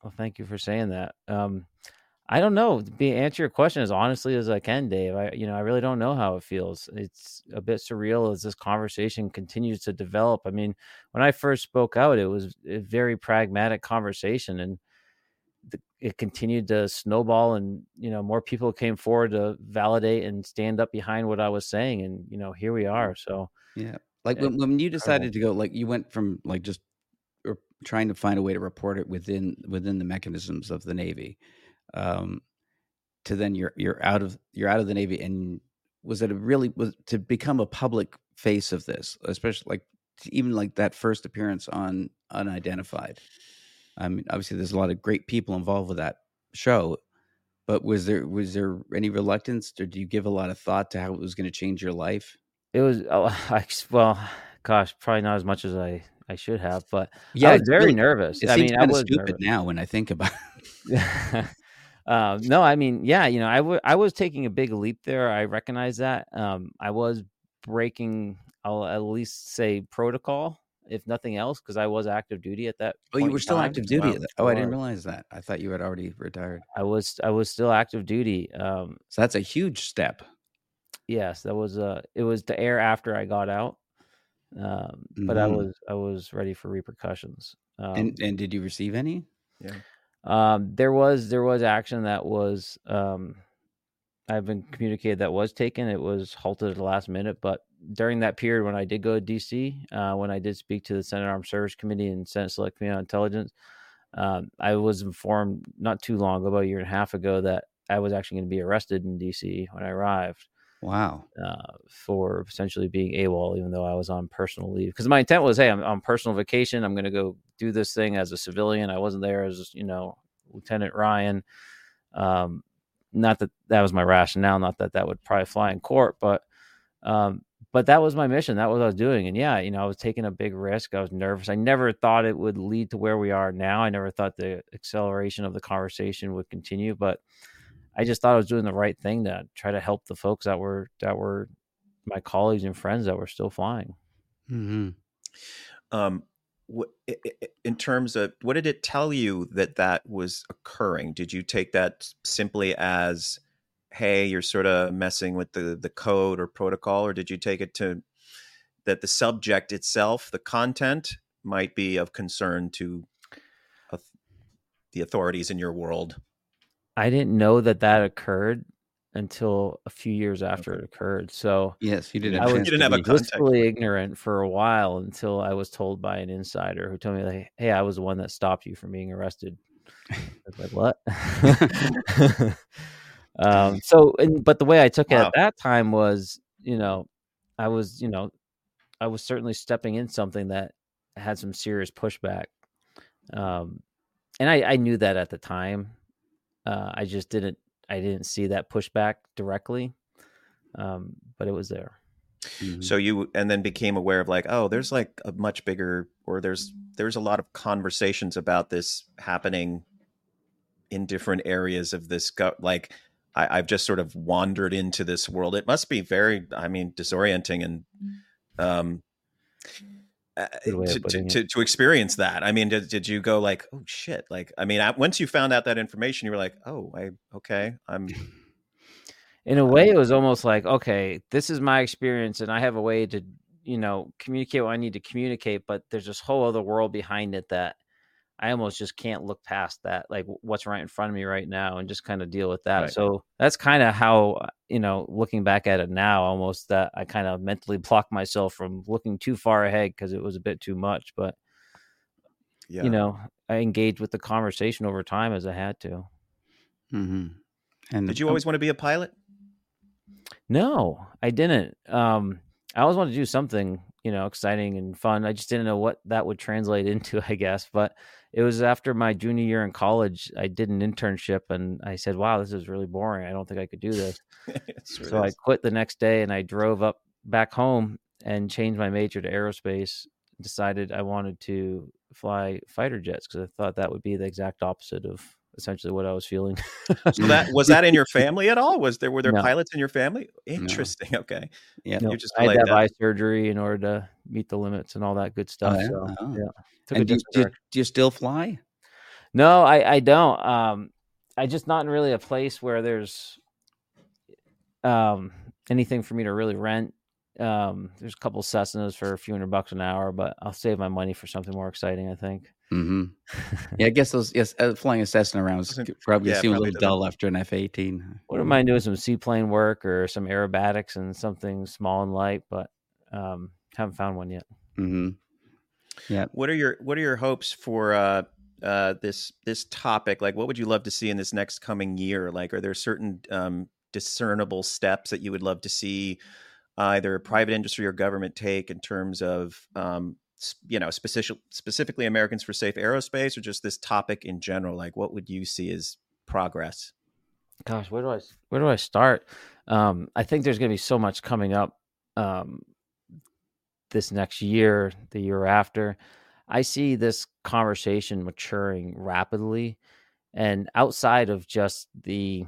[SPEAKER 5] Well, thank you for saying that. Um, I don't know. Be answer your question as honestly as I can, Dave. I, you know, I really don't know how it feels. It's a bit surreal as this conversation continues to develop. I mean, when I first spoke out, it was a very pragmatic conversation, and the, it continued to snowball. And you know, more people came forward to validate and stand up behind what I was saying. And you know, here we are. So
[SPEAKER 7] Yeah, like when when you decided to go, like you went from like just or trying to find a way to report it within within the mechanisms of the Navy. Um, to then you're you're out of you're out of the Navy, and was it a really was to become a public face of this, especially like even like that first appearance on Unidentified? I mean, obviously there's a lot of great people involved with that show, but was there was there any reluctance, or do you give a lot of thought to how it was going to change your life?
[SPEAKER 5] It was oh, I, well, gosh, probably not as much as I I should have, but
[SPEAKER 7] Yeah,
[SPEAKER 5] I was
[SPEAKER 7] it's
[SPEAKER 5] very
[SPEAKER 7] really-
[SPEAKER 5] nervous.
[SPEAKER 7] It
[SPEAKER 5] I
[SPEAKER 7] seems
[SPEAKER 5] mean, I
[SPEAKER 7] kind of
[SPEAKER 5] was
[SPEAKER 7] stupid
[SPEAKER 5] nervous.
[SPEAKER 7] now when I think about it.
[SPEAKER 5] Um, no, I mean, yeah, you know, I w- I was taking a big leap there. I recognize that. Um, I was breaking, I'll at least say, protocol, if nothing else, because I was active duty at that.
[SPEAKER 7] Oh, you
[SPEAKER 5] point
[SPEAKER 7] were
[SPEAKER 5] in
[SPEAKER 7] still
[SPEAKER 5] time.
[SPEAKER 7] active duty.
[SPEAKER 5] Wow.
[SPEAKER 7] at that- Oh, I didn't
[SPEAKER 5] was.
[SPEAKER 7] realize that. I thought you had already retired.
[SPEAKER 5] I was I was still active duty. Um,
[SPEAKER 7] So that's a huge step.
[SPEAKER 5] yes, that was uh it was the air after I got out. Um, but I
[SPEAKER 7] Mhm.
[SPEAKER 5] was I was ready for repercussions. Um,
[SPEAKER 7] And and did you receive any?
[SPEAKER 8] Yeah.
[SPEAKER 5] Um, there was there was action that was um, I've been communicated that was taken. It was halted at the last minute, but during that period when I did go to D C, uh, when I did speak to the Senate Armed Services Committee and Senate Select Committee on Intelligence, um, I was informed not too long ago, about a year and a half ago, that I was actually going to be arrested in D C when I arrived.
[SPEAKER 7] Wow.
[SPEAKER 5] Uh, for potentially being AWOL, even though I was on personal leave. Because my intent was, hey, I'm on personal vacation. I'm going to go do this thing as a civilian. I wasn't there as, you know, Lieutenant Ryan. Um, not that that was my rationale. Not that that would probably fly in court, but um, but that was my mission. That was what I was doing. And yeah, you know, I was taking a big risk. I was nervous. I never thought it would lead to where we are now. I never thought the acceleration of the conversation would continue, but I just thought I was doing the right thing to try to help the folks that were that were my colleagues and friends that were still flying.
[SPEAKER 7] Mm-hmm.
[SPEAKER 8] Um, wh- i- i- in terms of what did it tell you that that was occurring? Did you take that simply as, hey, you're sort of messing with the the code or protocol, or did you take it to that the subject itself, the content, might be of concern to uh, the authorities in your world?
[SPEAKER 5] I didn't know that that occurred until a few years after it occurred. So
[SPEAKER 7] Yes, you didn't
[SPEAKER 5] I
[SPEAKER 7] have a
[SPEAKER 5] was
[SPEAKER 7] chance
[SPEAKER 8] You didn't
[SPEAKER 7] to
[SPEAKER 8] have a
[SPEAKER 7] be-
[SPEAKER 8] context.
[SPEAKER 5] blissfully ignorant for a while until I was told by an insider who told me, like, hey, I was the one that stopped you from being arrested. I was like, what? um, so, and, but the way I took it
[SPEAKER 8] Wow.
[SPEAKER 5] at that time was, you know, I was, you know, I was certainly stepping in something that had some serious pushback. Um, and I, I knew that at the time. Uh, I just didn't, I didn't see that pushback directly. Um, but it was there.
[SPEAKER 7] Mhm.
[SPEAKER 8] So you and then became aware of like, oh, there's like a much bigger, or there's there's a lot of conversations about this happening in different areas of this. Go- like I, I've just sort of wandered into this world. It must be very, I mean, disorienting and um, uh,
[SPEAKER 5] Good way of
[SPEAKER 8] to, to,
[SPEAKER 5] putting it.
[SPEAKER 8] to to experience that. I mean, did did you go like, oh shit? Like, I mean, I, once you found out that information, you were like, oh, I okay, I'm.
[SPEAKER 5] In a way, it was almost like, okay, this is my experience and I have a way to, you know, communicate what I need to communicate, but there's this whole other world behind it that I almost just can't look past that, like what's right in front of me right now, and just kind of deal with that.
[SPEAKER 8] Right.
[SPEAKER 5] So that's kind of how, you know, looking back at it now, almost that I kind of mentally blocked myself from looking too far ahead because it was a bit too much. But,
[SPEAKER 8] Yeah.
[SPEAKER 5] you know, I engaged with the conversation over time as I had to.
[SPEAKER 7] Mhm. And
[SPEAKER 8] Did you always want to be a pilot?
[SPEAKER 5] No, I didn't. Um, I always wanted to do something, you know, exciting and fun. I just didn't know what that would translate into, I guess. But it was after my junior year in college, I did an internship and I said, wow, this is really boring. I don't think I could do this.
[SPEAKER 8] It sure
[SPEAKER 5] So I
[SPEAKER 8] is.
[SPEAKER 5] quit the next day and I drove up back home and changed my major to aerospace. Decided I wanted to fly fighter jets because I thought that would be the exact opposite of essentially what I was feeling.
[SPEAKER 8] So that was that in your family at all? Was there were there
[SPEAKER 5] No.
[SPEAKER 8] pilots in your family? Interesting. Okay.
[SPEAKER 7] Yeah.
[SPEAKER 5] No,
[SPEAKER 8] You just
[SPEAKER 5] I had
[SPEAKER 8] like
[SPEAKER 5] to have
[SPEAKER 8] that.
[SPEAKER 5] eye surgery in order to meet the limits and all that good stuff.
[SPEAKER 7] yeah?
[SPEAKER 5] So
[SPEAKER 7] Oh.
[SPEAKER 5] yeah, took a
[SPEAKER 7] And do,
[SPEAKER 5] different
[SPEAKER 7] do,
[SPEAKER 5] direction.
[SPEAKER 7] do you still fly?
[SPEAKER 5] No, I, I don't. Um, I just not in really a place where there's um, anything for me to really rent. Um, there's a couple Cessnas for a few hundred bucks an hour, but I'll save my money for something more exciting, I think.
[SPEAKER 7] Mm-hmm. Yeah, I guess those yes, uh, flying a Cessna around is probably
[SPEAKER 8] Yeah,
[SPEAKER 7] seem a
[SPEAKER 8] probably
[SPEAKER 7] little
[SPEAKER 8] doesn't-
[SPEAKER 7] dull after an F eighteen.
[SPEAKER 5] Wouldn't mind doing some seaplane work or some aerobatics and something small and light, but um, haven't found one yet.
[SPEAKER 7] Mm-hmm. Yeah.
[SPEAKER 8] What are your What are your hopes for uh, uh, this this topic? Like, what would you love to see in this next coming year? Like, are there certain um, discernible steps that you would love to see either private industry or government take in terms of um, s- you know, specific, specifically Americans for Safe Aerospace, or just this topic in general? Like, what would you see as progress?
[SPEAKER 5] Gosh, where do I where do I start? Um, I think there's going to be so much coming up um, this next year, the year after. I see this conversation maturing rapidly, and outside of just the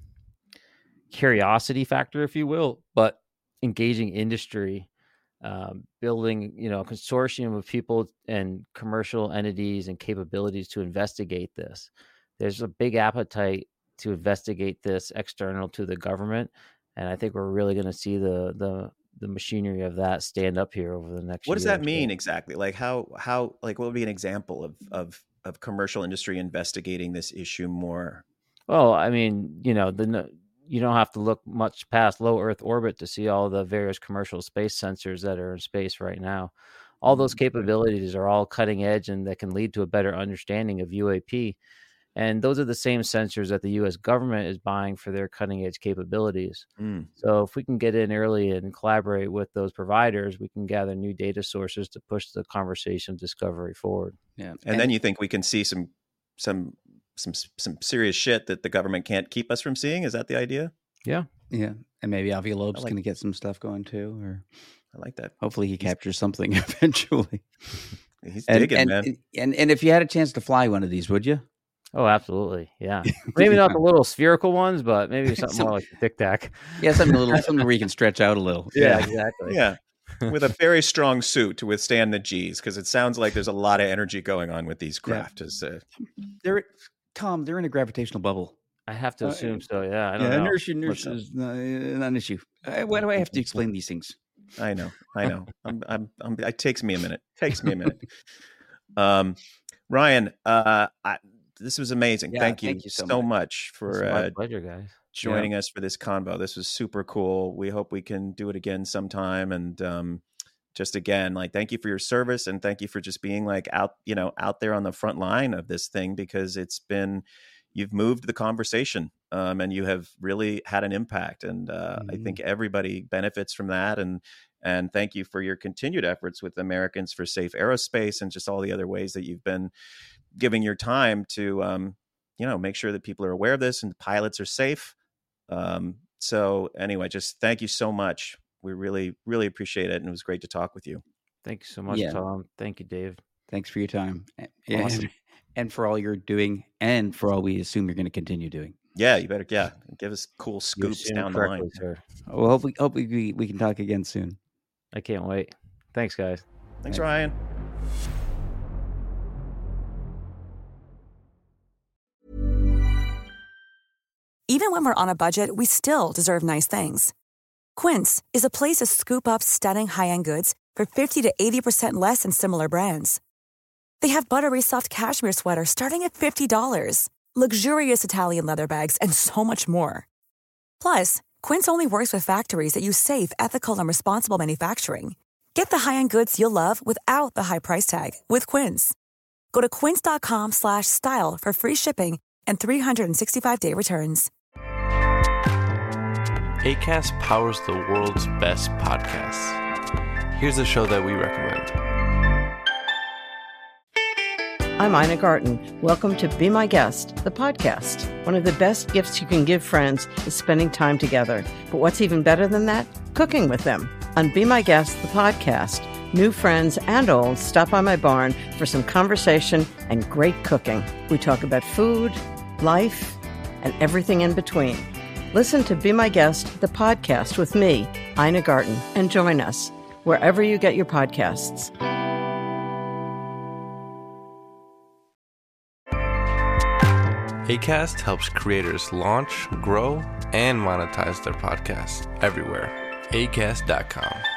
[SPEAKER 5] curiosity factor, if you will, but engaging industry, um, building, you know, a consortium of people and commercial entities and capabilities to investigate this. There's a big appetite to investigate this external to the government, and I think we're really going to see the the the machinery of that stand up here over the next.
[SPEAKER 8] What does
[SPEAKER 5] year
[SPEAKER 8] that
[SPEAKER 5] or so.
[SPEAKER 8] mean exactly? Like, how how like what would be an example of of of commercial industry investigating this issue more?
[SPEAKER 5] Well, I mean, you know, the you don't have to look much past low Earth orbit to see all the various commercial space sensors that are in space right now. All those capabilities are all cutting edge, and that can lead to a better understanding of U A P. And those are the same sensors that the U S government is buying for their cutting edge capabilities.
[SPEAKER 8] Mm.
[SPEAKER 5] So if we can get in early and collaborate with those providers, we can gather new data sources to push the conversation discovery forward.
[SPEAKER 7] Yeah.
[SPEAKER 8] And,
[SPEAKER 7] And-
[SPEAKER 8] then you think we can see some some some some serious shit that the government can't keep us from seeing? Is that the idea?
[SPEAKER 5] Yeah.
[SPEAKER 7] Yeah. And maybe Avi Loeb's
[SPEAKER 8] I like-
[SPEAKER 7] going to get some stuff going too, or
[SPEAKER 8] I like that.
[SPEAKER 7] hopefully he captures something eventually.
[SPEAKER 8] He's
[SPEAKER 7] And,
[SPEAKER 8] digging,
[SPEAKER 7] and,
[SPEAKER 8] man.
[SPEAKER 7] and and if you had a chance to fly one of these, would you?
[SPEAKER 5] Oh, absolutely. Yeah. Maybe not the little spherical ones, but maybe something
[SPEAKER 7] Some-
[SPEAKER 5] more like a Tic Tac.
[SPEAKER 7] Yeah, something a little, something where you can stretch out a little.
[SPEAKER 5] Yeah, exactly.
[SPEAKER 8] Yeah. With a very strong suit to withstand the G's, because it sounds like there's a lot of energy going on with these craft. Is uh,
[SPEAKER 7] They're Tom. They're in a gravitational bubble.
[SPEAKER 5] I have to
[SPEAKER 7] Uh,
[SPEAKER 5] assume so. Yeah. I don't
[SPEAKER 7] Yeah,
[SPEAKER 5] know.
[SPEAKER 7] inertia, inertia
[SPEAKER 5] What's
[SPEAKER 7] is not, not an issue. Uh, Why do I have to explain these things?
[SPEAKER 8] I know, I know. I'm, I'm, I'm, it takes me a minute. Takes me a minute. Um, Ryan, uh, I, this was amazing.
[SPEAKER 7] Yeah,
[SPEAKER 8] thank you,
[SPEAKER 7] thank you so
[SPEAKER 8] so
[SPEAKER 7] much.
[SPEAKER 8] much, for
[SPEAKER 5] It's my
[SPEAKER 8] uh,
[SPEAKER 5] pleasure, guys.
[SPEAKER 8] joining us for this convo. This was super cool. We hope we can do it again sometime. And um, just again, like, thank you for your service, and thank you for just being like out, you know, out there on the front line of this thing, because it's been, you've moved the conversation, um, and you have really had an impact. And uh, I think everybody benefits from that. And and thank you for your continued efforts with Americans for Safe Aerospace, and just all the other ways that you've been giving your time to, um, you know, make sure that people are aware of this and pilots are safe. Um, so anyway, just thank you so much. We really, really appreciate it. And it was great to talk with you.
[SPEAKER 5] Thank you so much,
[SPEAKER 7] Yeah.
[SPEAKER 5] Tom. Thank you, Dave.
[SPEAKER 7] Thanks for your time. And- and-
[SPEAKER 8] Awesome.
[SPEAKER 7] and for all you're doing, and for all we assume you're going to continue doing.
[SPEAKER 8] Yeah, you better, yeah, give us cool
[SPEAKER 5] You
[SPEAKER 8] scoops
[SPEAKER 5] assumed
[SPEAKER 8] down the
[SPEAKER 5] correctly,
[SPEAKER 8] line.
[SPEAKER 5] sir.
[SPEAKER 7] Well, hopefully, hopefully we, we can talk again soon.
[SPEAKER 5] I can't wait. Thanks, guys.
[SPEAKER 8] Thanks, Ryan.
[SPEAKER 3] Even when we're on a budget, we still deserve nice things. Quince is a place to scoop up stunning high-end goods for fifty to eighty percent less than similar brands. They have buttery soft cashmere sweaters starting at fifty dollars, luxurious Italian leather bags, and so much more. Plus, Quince only works with factories that use safe, ethical, and responsible manufacturing. Get the high-end goods you'll love without the high price tag with Quince. Go to quince.com slash style for free shipping and three sixty-five day returns.
[SPEAKER 4] Acast powers the world's best podcasts. Here's a show that we recommend.
[SPEAKER 12] I'm Ina Garten. Welcome to Be My Guest, the podcast. One of the best gifts you can give friends is spending time together. But what's even better than that? Cooking with them. On Be My Guest, the podcast, new friends and old stop by my barn for some conversation and great cooking. We talk about food, life, and everything in between. Listen to Be My Guest, the podcast with me, Ina Garten, and join us wherever you get your podcasts.
[SPEAKER 4] Acast helps creators launch, grow, and monetize their podcasts everywhere. acast dot com.